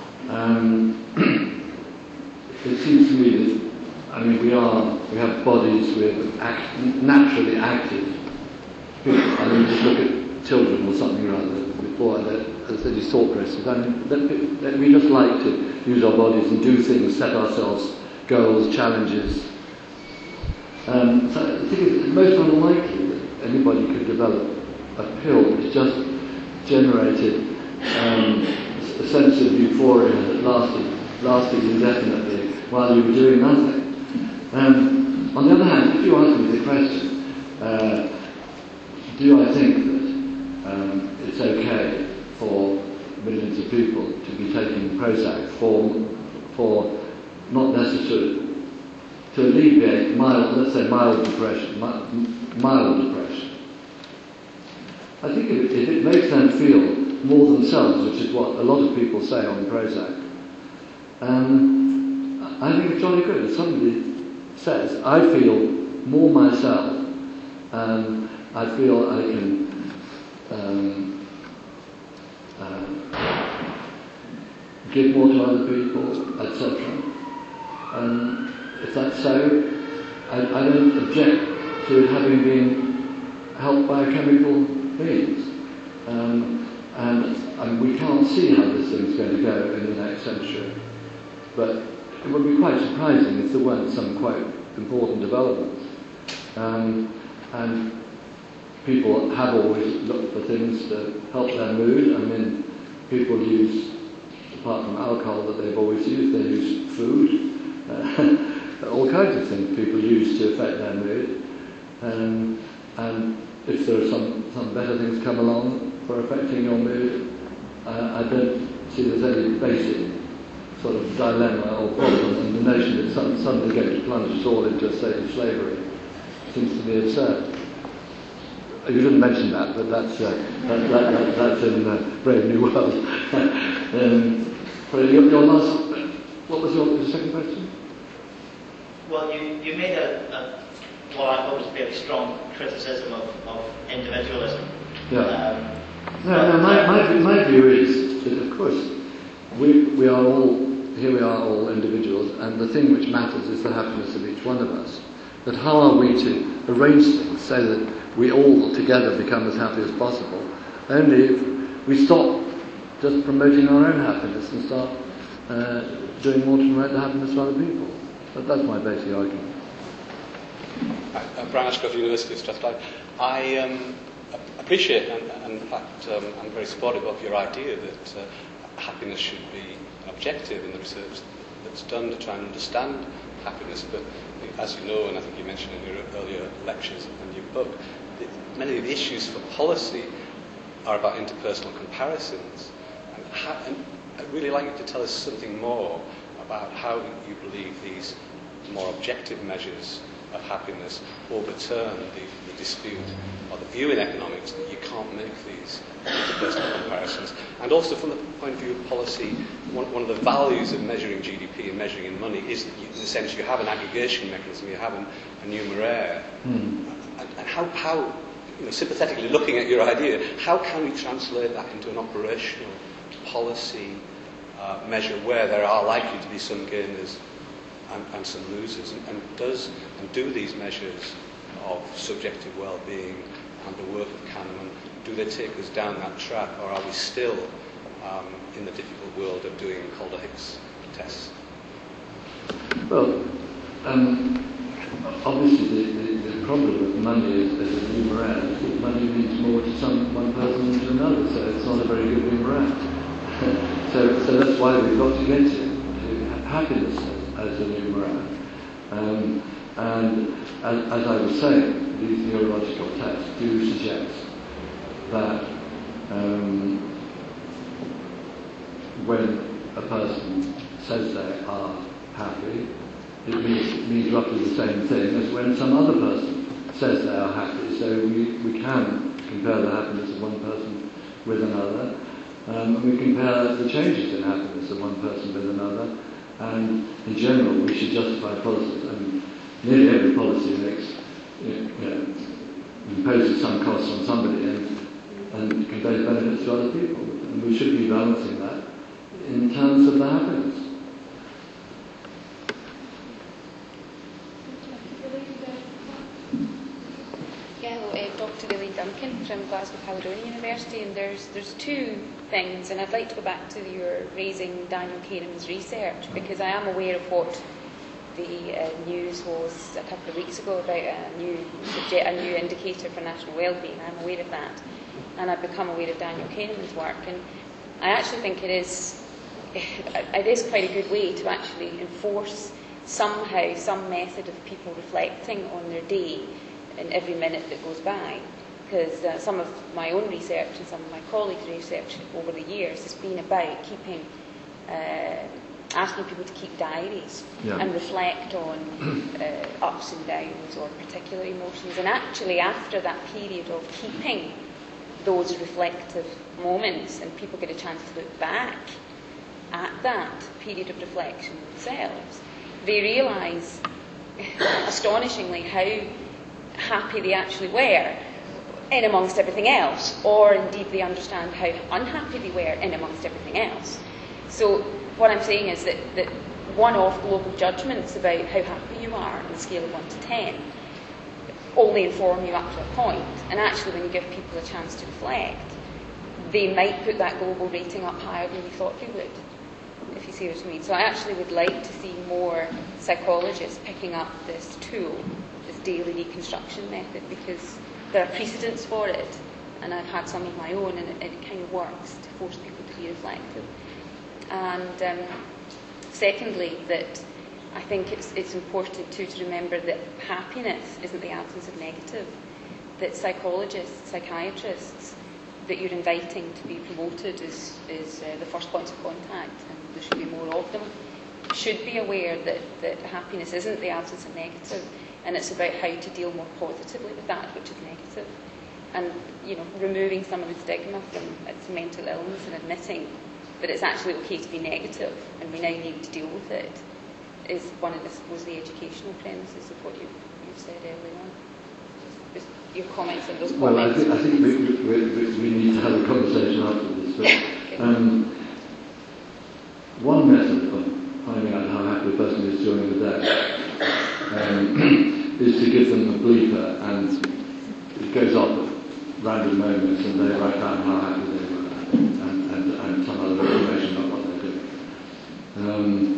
it seems to me that we have bodies, we're naturally active people. Just look at children or something rather before these thought processes. That we just like to use our bodies and do things, set ourselves goals, challenges. So I think it's most unlikely that anybody could develop a pill which just generated a sense of euphoria that lasted indefinitely while you were doing nothing. On the other hand, if you ask me the question, do I think that it's okay for millions of people to be taking Prozac for not necessarily to alleviate mild depression, mild depression? I think if it makes them feel more themselves, which is what a lot of people say on Prozac, I think it's jolly good. If somebody says, I feel more myself, I feel I can give more to other people, etc. If that's so, I don't object to it having been helped by a chemical means. And we can't see how this thing's going to go in the next century. But it would be quite surprising if there weren't some quite important developments. And people have always looked for things to help their mood. People use, apart from alcohol that they've always used, they use food. All kinds of things people use to affect their mood. And if there are some better things come along for affecting your mood, I don't see there's any basic sort of dilemma or problem, and the notion that suddenly going to plunge us all into a state of slavery seems to be absurd. You didn't mention that, but that's in Brave New World. Your last, what was your second question? Well, you made what I thought was a fairly strong criticism of individualism. Yeah. My view is that, of course, we are all individuals, and the thing which matters is the happiness of each one of us. But how are we to arrange things so that we all together become as happy as possible? Only if we stop just promoting our own happiness and start doing more to promote the happiness of other people. But that's my basic argument. Brian Ashcroft, University of Strathclyde. I appreciate and in fact I'm very supportive of your idea that happiness should be objective in the research that's done to try and understand happiness. But as you know, and I think you mentioned in your earlier lectures and your book, many of the issues for policy are about interpersonal comparisons. And I'd really like you to tell us something more about how you believe these more objective measures of happiness overturn the dispute or the view in economics that you can't make these interpersonal comparisons. And also from the point of view of policy, one of the values of measuring GDP and measuring in money is that in a sense you have an aggregation mechanism, you have a numeraire. And how sympathetically looking at your idea, how can we translate that into an operational policy measure where there are likely to be some gainers and some losers, and do these measures of subjective well-being and the work of Kahneman, do they take us down that track, or are we still in the difficult world of doing Calder-Hicks tests? Well, obviously the problem with money as a numeraire is that money means more to one person than to another, so it's not a very good numeraire. so that's why we've got to get to happiness as a numeraire. And as I was saying, these neurological tests do suggest that when a person says they are happy, it means roughly the same thing as when some other person says they are happy. So we can compare the happiness of one person with another, and we compare the changes in happiness of one person with another, and in general we should justify policies. I mean, nearly every policy imposes some costs on somebody and conveys benefits to other people, and we should be balancing that in terms of the happiness. Dr. Lily Duncan from Glasgow Caledonian University, and there's two things, and I'd like to go back to your raising Daniel Kahneman's research, because I am aware of what the news was a couple of weeks ago about a new indicator for national well-being. I'm aware of that, and I've become aware of Daniel Kahneman's work, and I actually think it is quite a good way to actually enforce somehow some method of people reflecting on their day in every minute that goes by, because some of my own research and some of my colleagues' research over the years has been about asking people to keep diaries and reflect on ups and downs or particular emotions, and actually after that period of keeping those reflective moments and people get a chance to look back at that period of reflection themselves, they realise astonishingly how happy they actually were in amongst everything else, or indeed they understand how unhappy they were in amongst everything else. So what I'm saying is that one-off global judgments about how happy you are on a scale of 1 to 10 only inform you up to a point, and actually when you give people a chance to reflect, they might put that global rating up higher than you thought they would, if you see what I mean. So I actually would like to see more psychologists picking up this tool, this daily reconstruction method, because there are precedents for it, and I've had some of my own, and it kind of works to force people to be reflective. And secondly, that I think it's important too to remember that happiness isn't the absence of negative, that psychologists, psychiatrists that you're inviting to be promoted is the first points of contact, and there should be more of them, should be aware that happiness isn't the absence of negative, and it's about how to deal more positively with that which is negative, and removing some of the stigma from its mental illness and admitting that it's actually okay to be negative and we now need to deal with it is one of the educational premises of what you said earlier on. Just your comments on those comments. Well, I think we need to have a conversation after this, but one method of finding out how happy a person is during the day is to give them a bleeper, and it goes off at random moments and they write down how happy they were and some other information about what they're doing.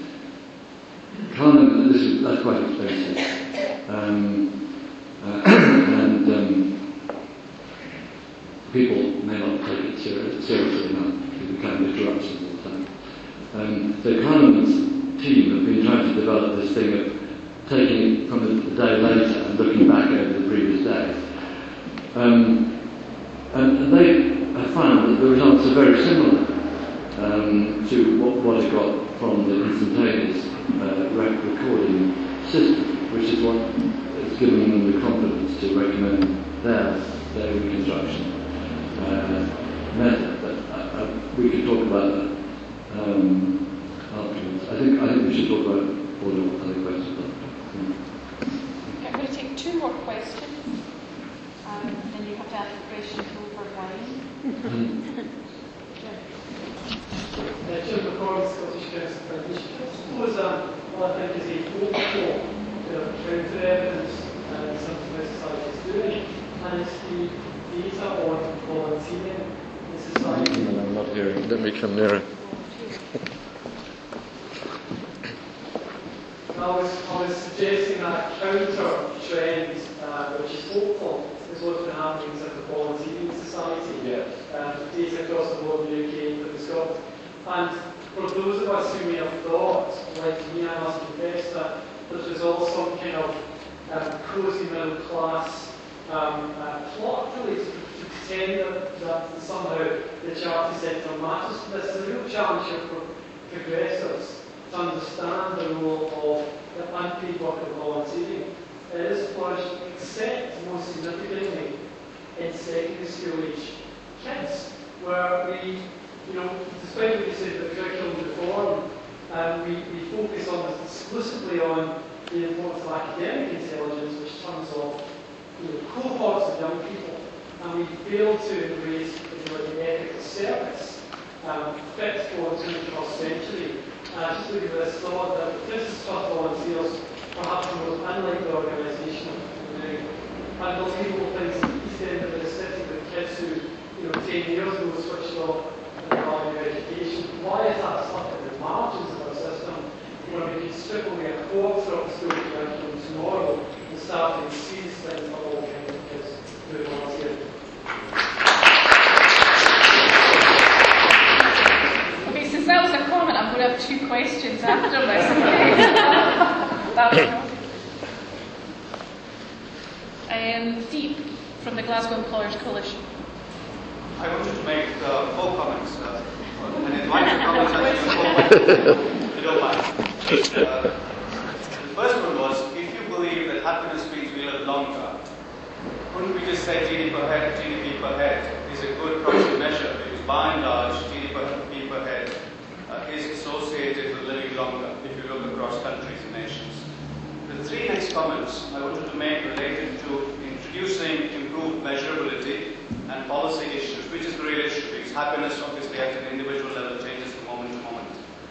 Kahneman, that's quite expensive, and people may not take it seriously enough. People can be interruptions all the time. So Kahneman's team have been trying to develop this thing of taking it from the day later and looking back over the previous day. And they have found that the results are very similar to what they got from the instantaneous recording system, which is what has given them the confidence to recommend their reconstruction method. But we could talk about that afterwards. I think we should talk about all the other questions. Okay, I'm going to take two more questions, and you have to ask the questions over wine. Just a hope for, counter evidence something this society is doing, and it's the data on volunteering in society. I'm not hearing. Let me come nearer. I was suggesting that counter trend, which is hopeful, is what's been happening in terms of volunteering society. Yes. Data across the whole UK that was got. And for those of us who may have thought, like me, I must confess, that there's all some kind of cosy middle class plot really to pretend that somehow the charity sector matters to this. The real challenge here for progressives to understand the role of the unpaid work of volunteering is flourished, except most significantly in secondary school age kids, where we, despite what you said about curriculum reform, we focus almost exclusively on the importance of academic intelligence, which turns off cohorts of young people, and we fail to embrace the ethical service fit for the 21st century. Just looking at this thought that Princess Trust volunteers perhaps the most unlikely organisation now. And unbelievable things at the East End of the city with kids who, 10 years ago switched off the value of education. Why is that stuck at the margins of our system when we can strip away a quarter of the school curriculum tomorrow and start doing serious things for all kinds of kids who volunteer? Okay, since that was a comment, I'm going to have two questions after this. Deep from the Glasgow Employers Coalition. I wanted to make 4 comments, and invited comments actually 4 points, if you don't mind. The first one was, if you believe that happiness means we live longer, couldn't we just say GDP per head is a good proxy measure, because by and large, GDP per head is associated with living longer, if you look across countries and nations. The 3 next comments I wanted to make related to introducing improved measurability and policy issues, which is the real issue, because happiness obviously at an individual level changes from moment to moment.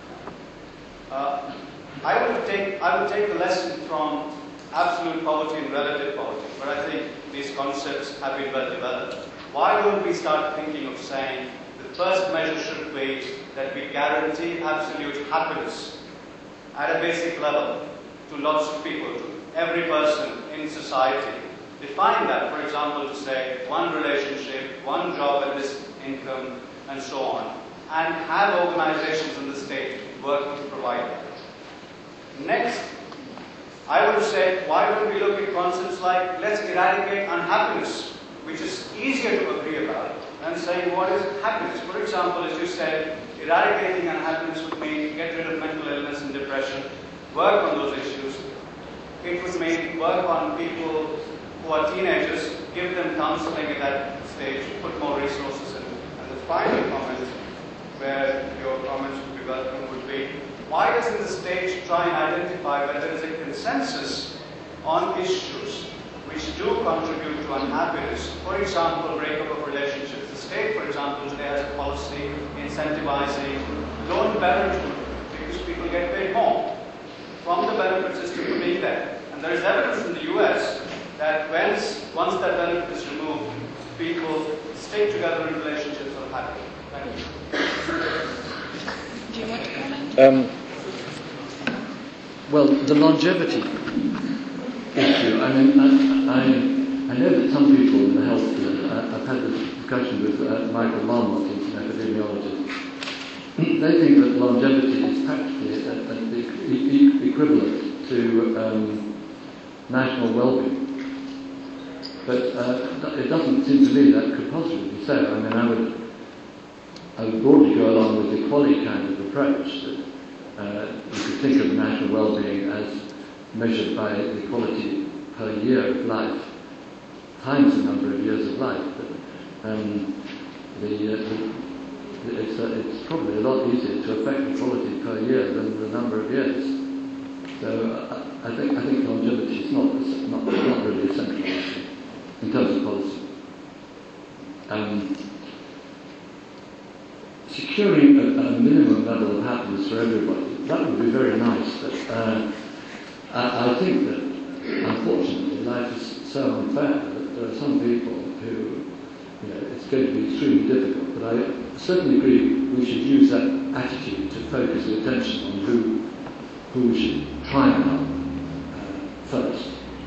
I would take the lesson from absolute poverty and relative poverty, but I think these concepts have been well developed. Why don't we start thinking of saying the first measure should be that we guarantee absolute happiness at a basic level to lots of people, to every person in society. Define that, for example, to say one relationship, one job at this income, and so on, and have organizations in the state working to provide that. Next, I would say, why don't we look at concepts like, let's eradicate unhappiness, which is easier to agree about, than saying what is happiness. For example, as you said, eradicating unhappiness would mean get rid of mental illness and depression, work on those issues. It would mean work on people who are teenagers, give them counseling at that stage, put more resources in. And the final comment, where your comments would be welcome, would be, why doesn't the state try and identify whether there is a consensus on issues which do contribute to unhappiness? For example, breakup of relationships. The state, for example, today has a policy incentivizing loan parenthood because people get paid more from the benefit system to being there. And there is evidence in the US that once that benefit is removed, people stay together in relationships are happy. Thank you. Do you want to comment? Well, the longevity issue. I mean, I know that some people in the health field, I've had this discussion with Michael Marmot, who's an epidemiologist. They think that longevity is practically equivalent to national well-being. But it doesn't seem to me that could possibly be so. I mean, I would broadly go along with the Qualley kind of approach that you could think of national well-being as measured by the quality per year of life times the number of years of life. But it's probably a lot easier to affect the quality per year than the number of years. So I think longevity is not really essential in terms of policy. Securing a minimum level of happiness for everybody, that would be very nice. But I think that, unfortunately, life is so unfair that there are some people who, it's going to be extremely difficult. But I certainly agree we should use that attitude to focus the attention on who we should try and help first.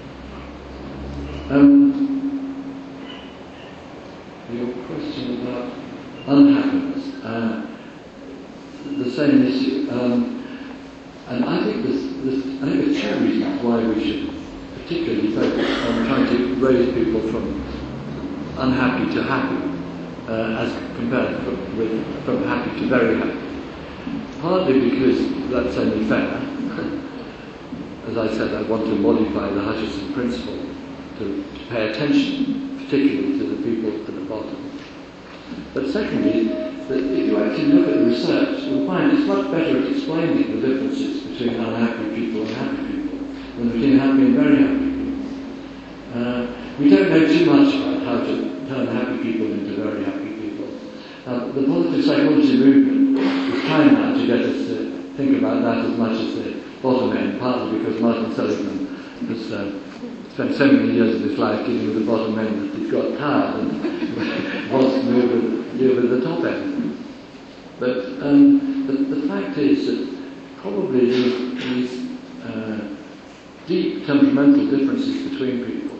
Your question about unhappiness, the same issue, and I think there's two reasons why we should particularly focus on trying to raise people from unhappy to happy, as compared from happy to very happy. Partly because that's only fair. As I said, I want to modify the Hutcheson principle to pay attention, particularly to the people at the bottom. But secondly, that if you actually look at the research, you'll find it's much better at explaining the differences between unhappy people and happy people than between happy and very happy people. We don't know too much about how to turn happy people into very happy people. The positive psychology movement is trying now to get us to think about that as much as the bottom end, partly because Martin Seligman has spent so many years of his life dealing with the bottom end that he's got tired and wants to deal with the top end. But the fact is that probably these deep temperamental differences between people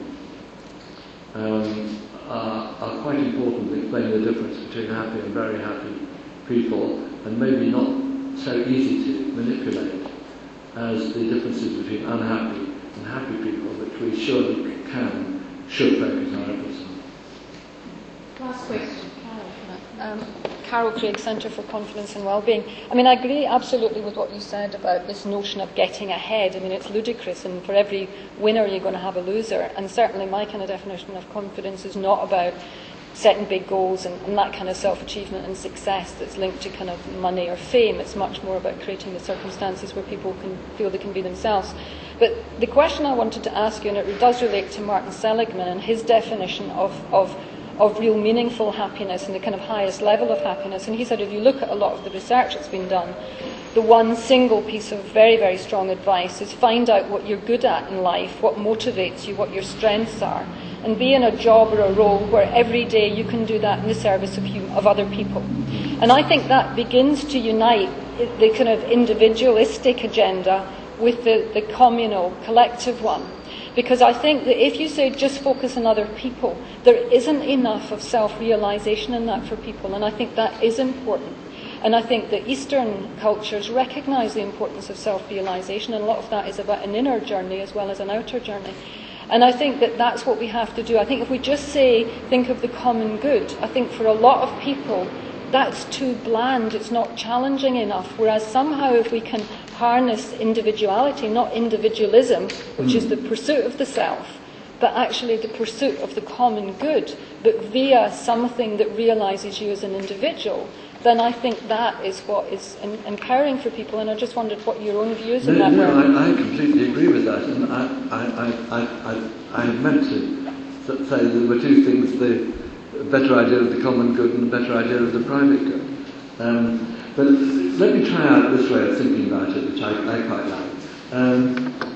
are quite important in explaining the difference between happy and very happy people, and maybe not so easy to manipulate as the differences between unhappy and happy people, which we surely should focus our efforts on. Last question, Carol. Carol Craig, Centre for Confidence and Wellbeing. I mean, I agree absolutely with what you said about this notion of getting ahead. I mean, it's ludicrous, and for every winner you're going to have a loser. And certainly my kind of definition of confidence is not about setting big goals and that kind of self-achievement and success that's linked to kind of money or fame. It's much more about creating the circumstances where people can feel they can be themselves. But the question I wanted to ask you, and it does relate to Martin Seligman and his definition of real meaningful happiness and the kind of highest level of happiness. And he said if you look at a lot of the research that's been done, the one single piece of very, very strong advice is find out what you're good at in life, what motivates you, what your strengths are, and be in a job or a role where every day you can do that in the service of other people. And I think that begins to unite the kind of individualistic agenda with the communal, collective one. Because I think that if you say just focus on other people, there isn't enough of self-realization in that for people, and I think that is important. And I think that Eastern cultures recognise the importance of self-realization, and a lot of that is about an inner journey as well as an outer journey. And I think that that's what we have to do. I think if we just say, think of the common good, I think for a lot of people, that's too bland, it's not challenging enough. Whereas somehow if we can harness individuality, not individualism, which is the pursuit of the self, but actually the pursuit of the common good, but via something that realises you as an individual, then I think that is what is empowering for people. And I just wondered what your own views on that were. I completely agree with that. And I meant to say there were two things, the better idea of the common good and the better idea of the private good. But let me try out this way of thinking about it, which I quite like.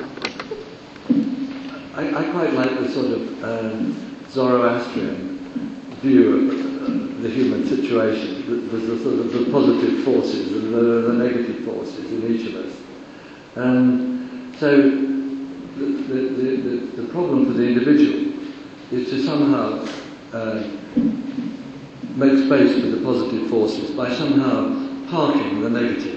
I quite like the sort of Zoroastrian view of the human situation. There's the sort of the positive forces and the negative forces in each of us. So the problem for the individual is to somehow make space for the positive forces by somehow parking the negative.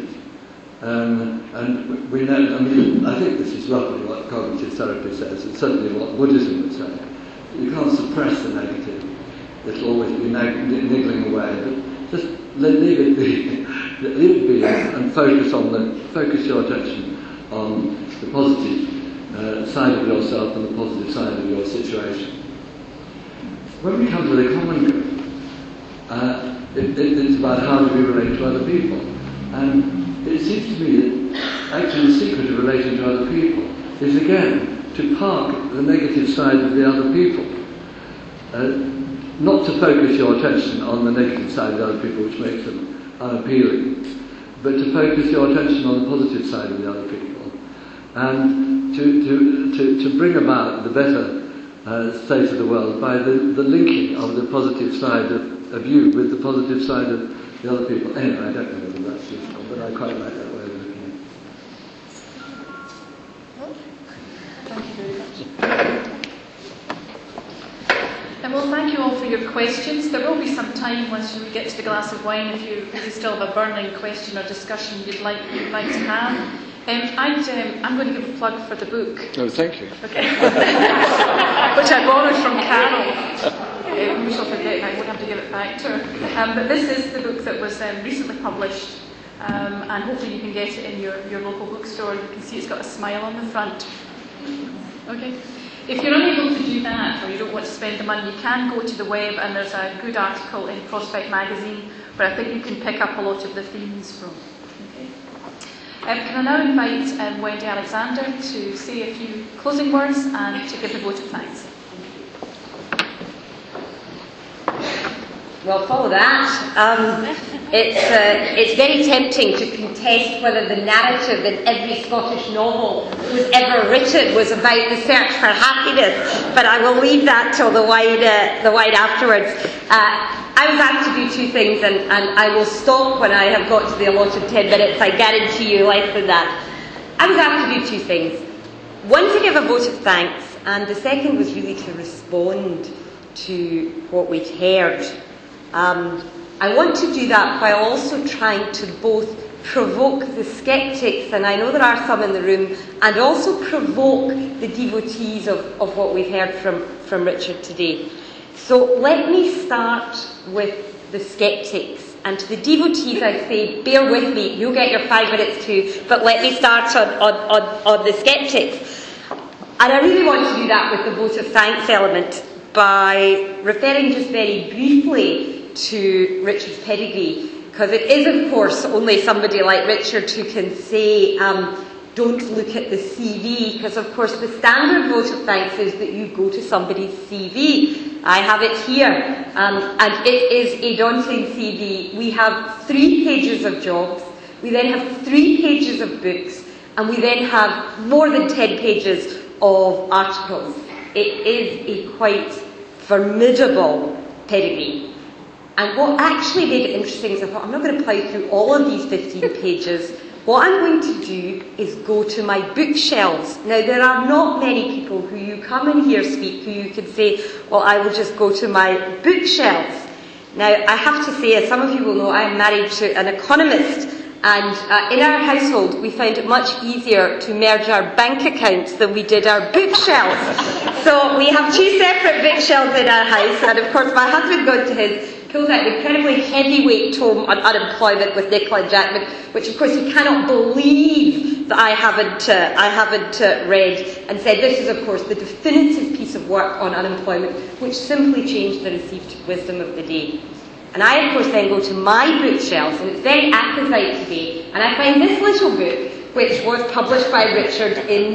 And we know, I mean, I think this is roughly what cognitive therapy says, and certainly what Buddhism would say. You can't suppress the negative. It'll always be niggling away, but just leave it be, and focus your attention on the positive side of yourself and the positive side of your situation. When we come to the common good, it's about how do we relate to other people. And it seems to me that actually the secret of relating to other people is again to park the negative side of the other people. Not to focus your attention on the negative side of the other people, which makes them unappealing, but to focus your attention on the positive side of the other people. and to bring about the better state of the world by the linking of the positive side of you with the positive side of the other people. Anyway, I don't know whether that's useful, but I quite like that way of looking at it. Thank you very much. And well, thank you all for your questions. There will be some time once you get to the glass of wine if you still have a burning question or discussion you'd like to have. I'm going to give a plug for the book. Oh, thank you. Okay. Which I borrowed from Carol. We shall forget, and I won't have to give it back to her. But this is the book that was recently published, and hopefully you can get it in your local bookstore. You can see it's got a smile on the front. Okay. If you're unable to do that, or you don't want to spend the money, you can go to the web, and there's a good article in Prospect magazine where I think you can pick up a lot of the themes from. Can I now invite Wendy Alexander to say a few closing words and to give the vote of thanks. Well, follow that. It's very tempting to contest whether the narrative in every Scottish novel that was ever written was about the search for happiness, but I will leave that till the wine afterwards. I was asked to do two things, and I will stop when I have got to the allotted 10 minutes. I guarantee you less than that. I was asked to do two things. One, to give a vote of thanks, and the second was really to respond to what we'd heard. I want to do that while also trying to both provoke the sceptics, and I know there are some in the room, and also provoke the devotees of what we've heard from Richard today. So let me start with the sceptics. And to the devotees I say, bear with me, you'll get your 5 minutes too, but let me start on the sceptics. And I really want to do that with the vote of thanks element by referring just very briefly to Richard's pedigree, because it is, of course, only somebody like Richard who can say, don't look at the CV, because, of course, the standard vote of thanks is that you go to somebody's CV. I have it here, and it is a daunting CV. We have 3 pages of jobs, we then have 3 pages of books, and we then have more than 10 pages of articles. It is a quite formidable pedigree. And what actually made it interesting is I thought, I'm not going to plough through all of these 15 pages. What I'm going to do is go to my bookshelves. Now, there are not many people who you come and hear speak who you could say, well, I will just go to my bookshelves. Now, I have to say, as some of you will know, I am married to an economist, and in our household, we found it much easier to merge our bank accounts than we did our bookshelves. So we have 2 separate bookshelves in our house, and of course, my husband goes to his, pulls out an incredibly heavyweight tome on unemployment with Nicola Jackman, which of course he cannot believe that I haven't read, and said this is of course the definitive piece of work on unemployment, which simply changed the received wisdom of the day. And I of course then go to my bookshelves, and it's very apposite today, and I find this little book, which was published by Richard in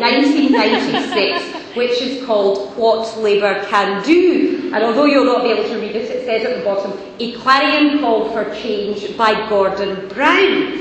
1996, which is called What Labour Can Do. And although you'll not be able to read it, it says at the bottom, A Clarion Call for Change by Gordon Brown.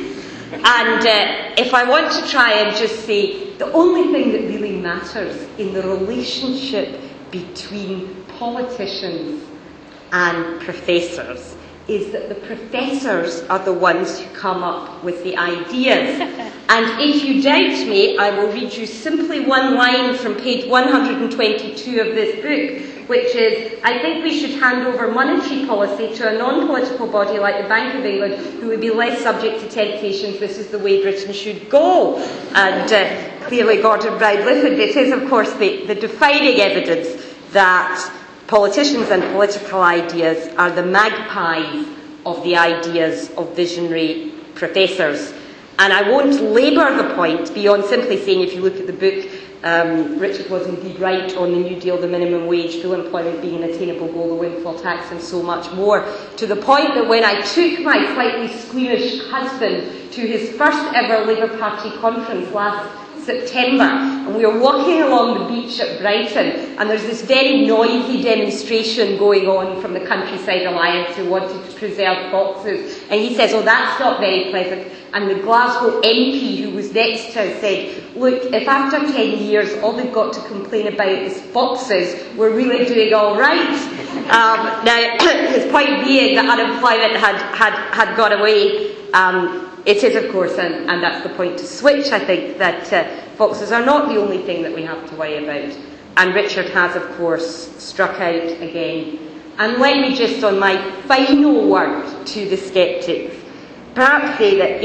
And if I want to try and just say, the only thing that really matters in the relationship between politicians and professors is that the professors are the ones who come up with the ideas. And if you doubt me, I will read you simply one line from page 122 of this book, which is, I think we should hand over monetary policy to a non-political body like the Bank of England, who would be less subject to temptations. This is the way Britain should go. And clearly Gordon Brown listened. It is, of course, the defining evidence that politicians and political ideas are the magpies of the ideas of visionary professors. And I won't labour the point beyond simply saying, if you look at the book, Richard was indeed right on the New Deal, the minimum wage, full employment being an attainable goal, the windfall tax, and so much more. To the point that when I took my slightly squeamish husband to his first ever Labour Party conference last September, and we were walking along the beach at Brighton, and there's this very noisy demonstration going on from the Countryside Alliance who wanted to preserve foxes, and he says, oh, that's not very pleasant. And the Glasgow MP who was next to us said, look, if after 10 years all they've got to complain about is foxes, we're really doing all right. Now, his point being that unemployment had gone away. It is, of course, and that's the point to switch, I think, that foxes are not the only thing that we have to worry about. And Richard has, of course, struck out again. And let me just, on my final word to the sceptics, perhaps say that,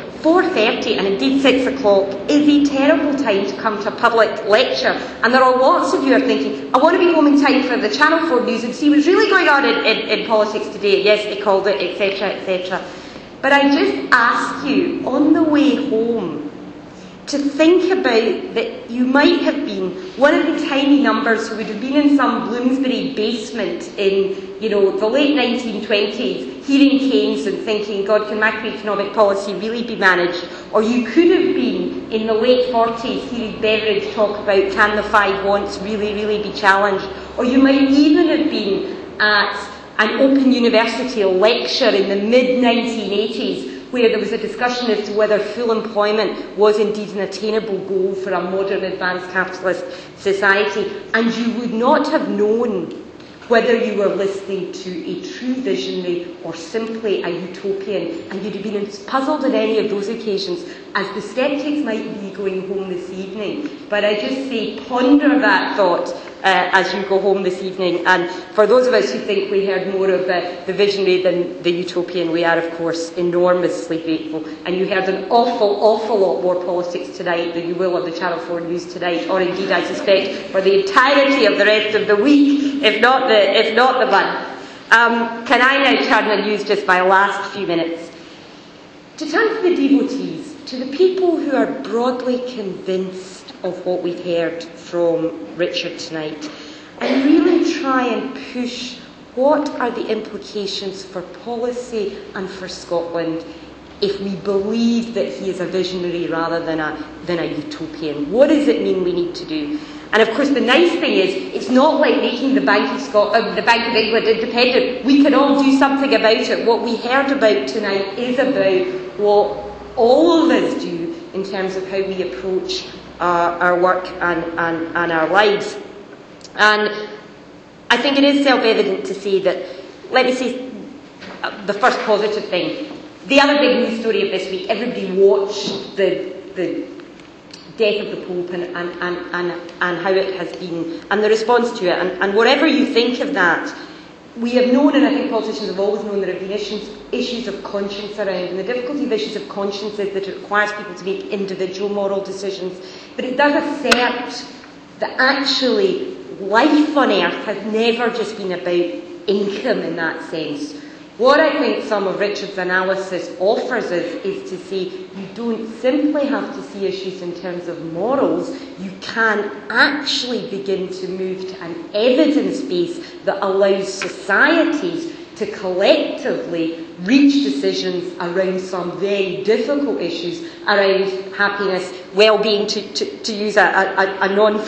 4:30 and indeed 6 o'clock is a terrible time to come to a public lecture. And there are lots of you are thinking, I want to be home in time for the Channel 4 news and see what's really going on in politics today. Yes, they called it, etc., etc. But I just ask you, on the way home, to think about that you might have been one of the tiny numbers who would have been in some Bloomsbury basement in, the late 1920s, hearing Keynes and thinking, God, can macroeconomic policy really be managed? Or you could have been in the late 40s hearing Beveridge talk about, can the 5 wants really, really be challenged? Or you might even have been at an Open University lecture in the mid-1980s where there was a discussion as to whether full employment was indeed an attainable goal for a modern advanced capitalist society, and you would not have known whether you were listening to a true visionary or simply a utopian, and you'd have been as puzzled on any of those occasions as the sceptics might be going home this evening. But I just say, ponder that thought as you go home this evening. And for those of us who think we heard more of the visionary than the utopian, we are, of course, enormously grateful. And you heard an awful lot more politics tonight than you will on the Channel 4 News tonight, or indeed, I suspect, for the entirety of the rest of the week, if not the month. Can I now turn and use just my last few minutes to turn to the devotees, to the people who are broadly convinced of what we've heard from Richard tonight, and really try and push what are the implications for policy and for Scotland if we believe that he is a visionary rather than a utopian. What does it mean we need to do? And of course the nice thing is, it's not like making the Bank of England independent. We can all do something about it. What we heard about tonight is about what all of us do in terms of how we approach our work and our lives. And I think it is self-evident to say that, let me say the first positive thing. The other big news story of this week, everybody watched the death of the Pope and how it has been, and the response to it. And whatever you think of that, we have known, and I think politicians have always known, there have been issues of conscience around, and the difficulty of issues of conscience is that it requires people to make individual moral decisions. But it does assert that actually life on earth has never just been about income in that sense. What I think some of Richard's analysis offers us is to say you don't simply have to see issues in terms of morals, you can actually begin to move to an evidence base that allows societies to collectively reach decisions around some very difficult issues around happiness, well-being, to use a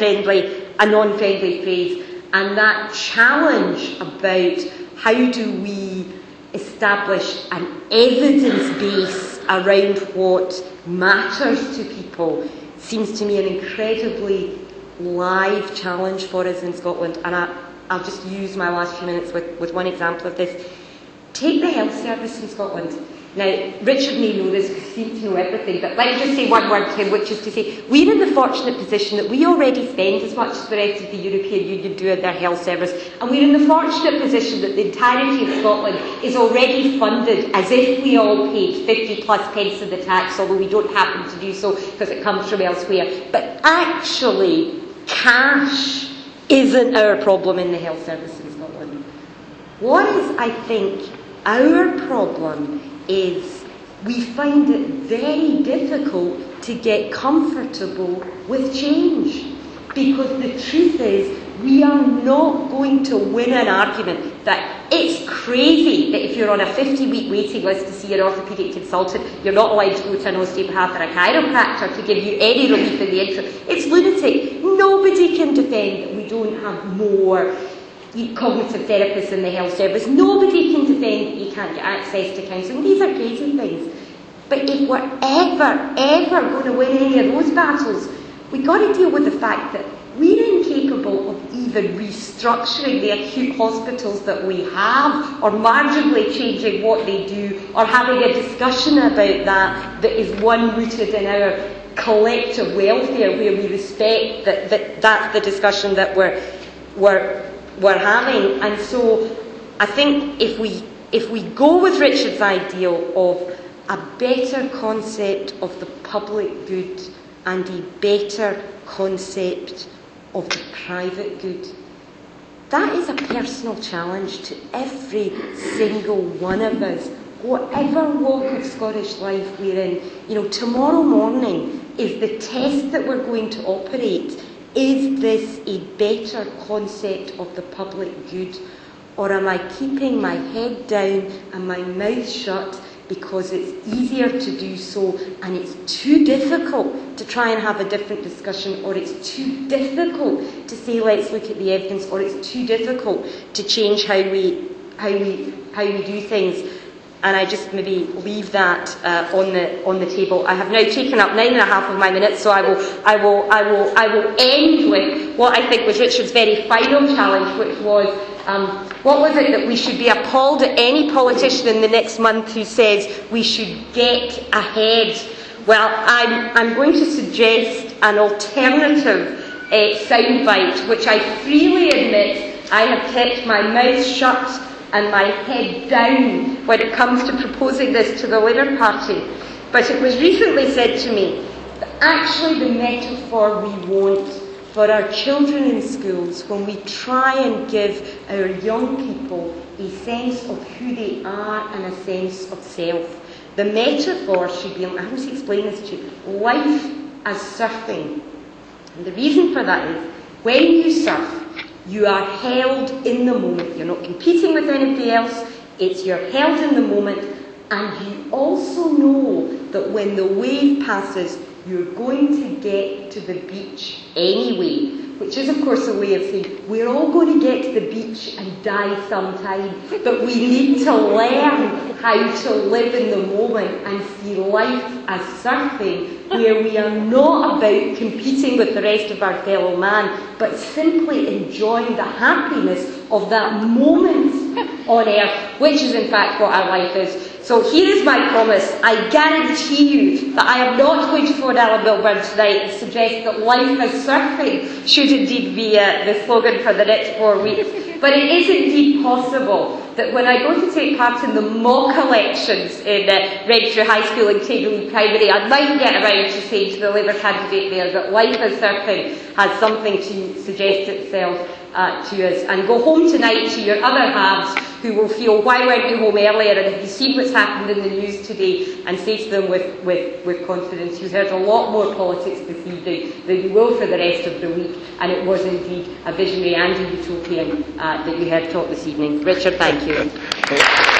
non-friendly phrase, and that challenge about how do we establish an evidence base around what matters to people seems to me an incredibly live challenge for us in Scotland. And I'll just use my last few minutes with one example of this. Take the health service in Scotland. Now, Richard may know this because he seems to know everything, but let me just say one word to him, which is to say we're in the fortunate position that we already spend as much as the rest of the European Union do in their health service, and we're in the fortunate position that the entirety of Scotland is already funded as if we all paid 50 plus pence of the tax, although we don't happen to do so because it comes from elsewhere. But actually, cash isn't our problem in the health service in Scotland. What is, I think, our problem is we find it very difficult to get comfortable with change, because the truth is we are not going to win an argument that it's crazy that if you're on a 50-week waiting list to see an orthopaedic consultant, you're not allowed to go to an osteopath or a chiropractor to give you any relief in the interim. It's lunatic. Nobody can defend that we don't have more cognitive therapists in the health service. Nobody can defend that you can't get access to counselling. These are crazy things. But if we're ever going to win any of those battles, we've got to deal with the fact that we're incapable of even restructuring the acute hospitals that we have, or marginally changing what they do, or having a discussion about that is one rooted in our collective welfare, where we respect that that's the discussion that we're having. And so I think if we go with Richard's ideal of a better concept of the public good and a better concept of the private good, that is a personal challenge to every single one of us, whatever walk of Scottish life we're in. Tomorrow morning is the test that we're going to operate. Is this a better concept of the public good, or am I keeping my head down and my mouth shut because it's easier to do so and it's too difficult to try and have a different discussion, or it's too difficult to say let's look at the evidence, or it's too difficult to change how we do things? And I just maybe leave that on the table. I have now taken up 9.5 of my minutes, so I will end with what I think was Richard's very final challenge, which was what was it that we should be appalled at any politician in the next month who says we should get ahead? Well, I'm going to suggest an alternative soundbite, which I freely admit I have kept my mouth shut and my head down when it comes to proposing this to the Labour Party. But it was recently said to me that actually the metaphor we want for our children in schools, when we try and give our young people a sense of who they are and a sense of self, the metaphor should be, I have to explain this to you, life as surfing. And the reason for that is, when you surf, you are held in the moment. You're not competing with anybody else. You're held in the moment, and you also know that when the wave passes, you're going to get to the beach anyway, which is, of course, a way of saying we're all going to get to the beach and die sometime, but we need to learn how to live in the moment and see life as surfing, where we are not about competing with the rest of our fellow man, but simply enjoying the happiness of that moment on earth, which is in fact what our life is. So here is my promise. I guarantee you that I am not going to phone Alan Milburn tonight and suggest that life as surfing should indeed be the slogan for the next 4 weeks. But it is indeed possible that when I go to take part in the mock elections in Renfrew High School and Craigielow Primary, I might get around to saying to the Labour candidate there that life as surfing has something to suggest itself to us. And go home tonight to your other halves who will feel, why weren't you home earlier, and have you seen what's happened in the news today, and say to them with confidence, you heard a lot more politics this evening than you will for the rest of the week, and it was indeed a visionary and a utopian that you heard talk this evening. Richard, thank you.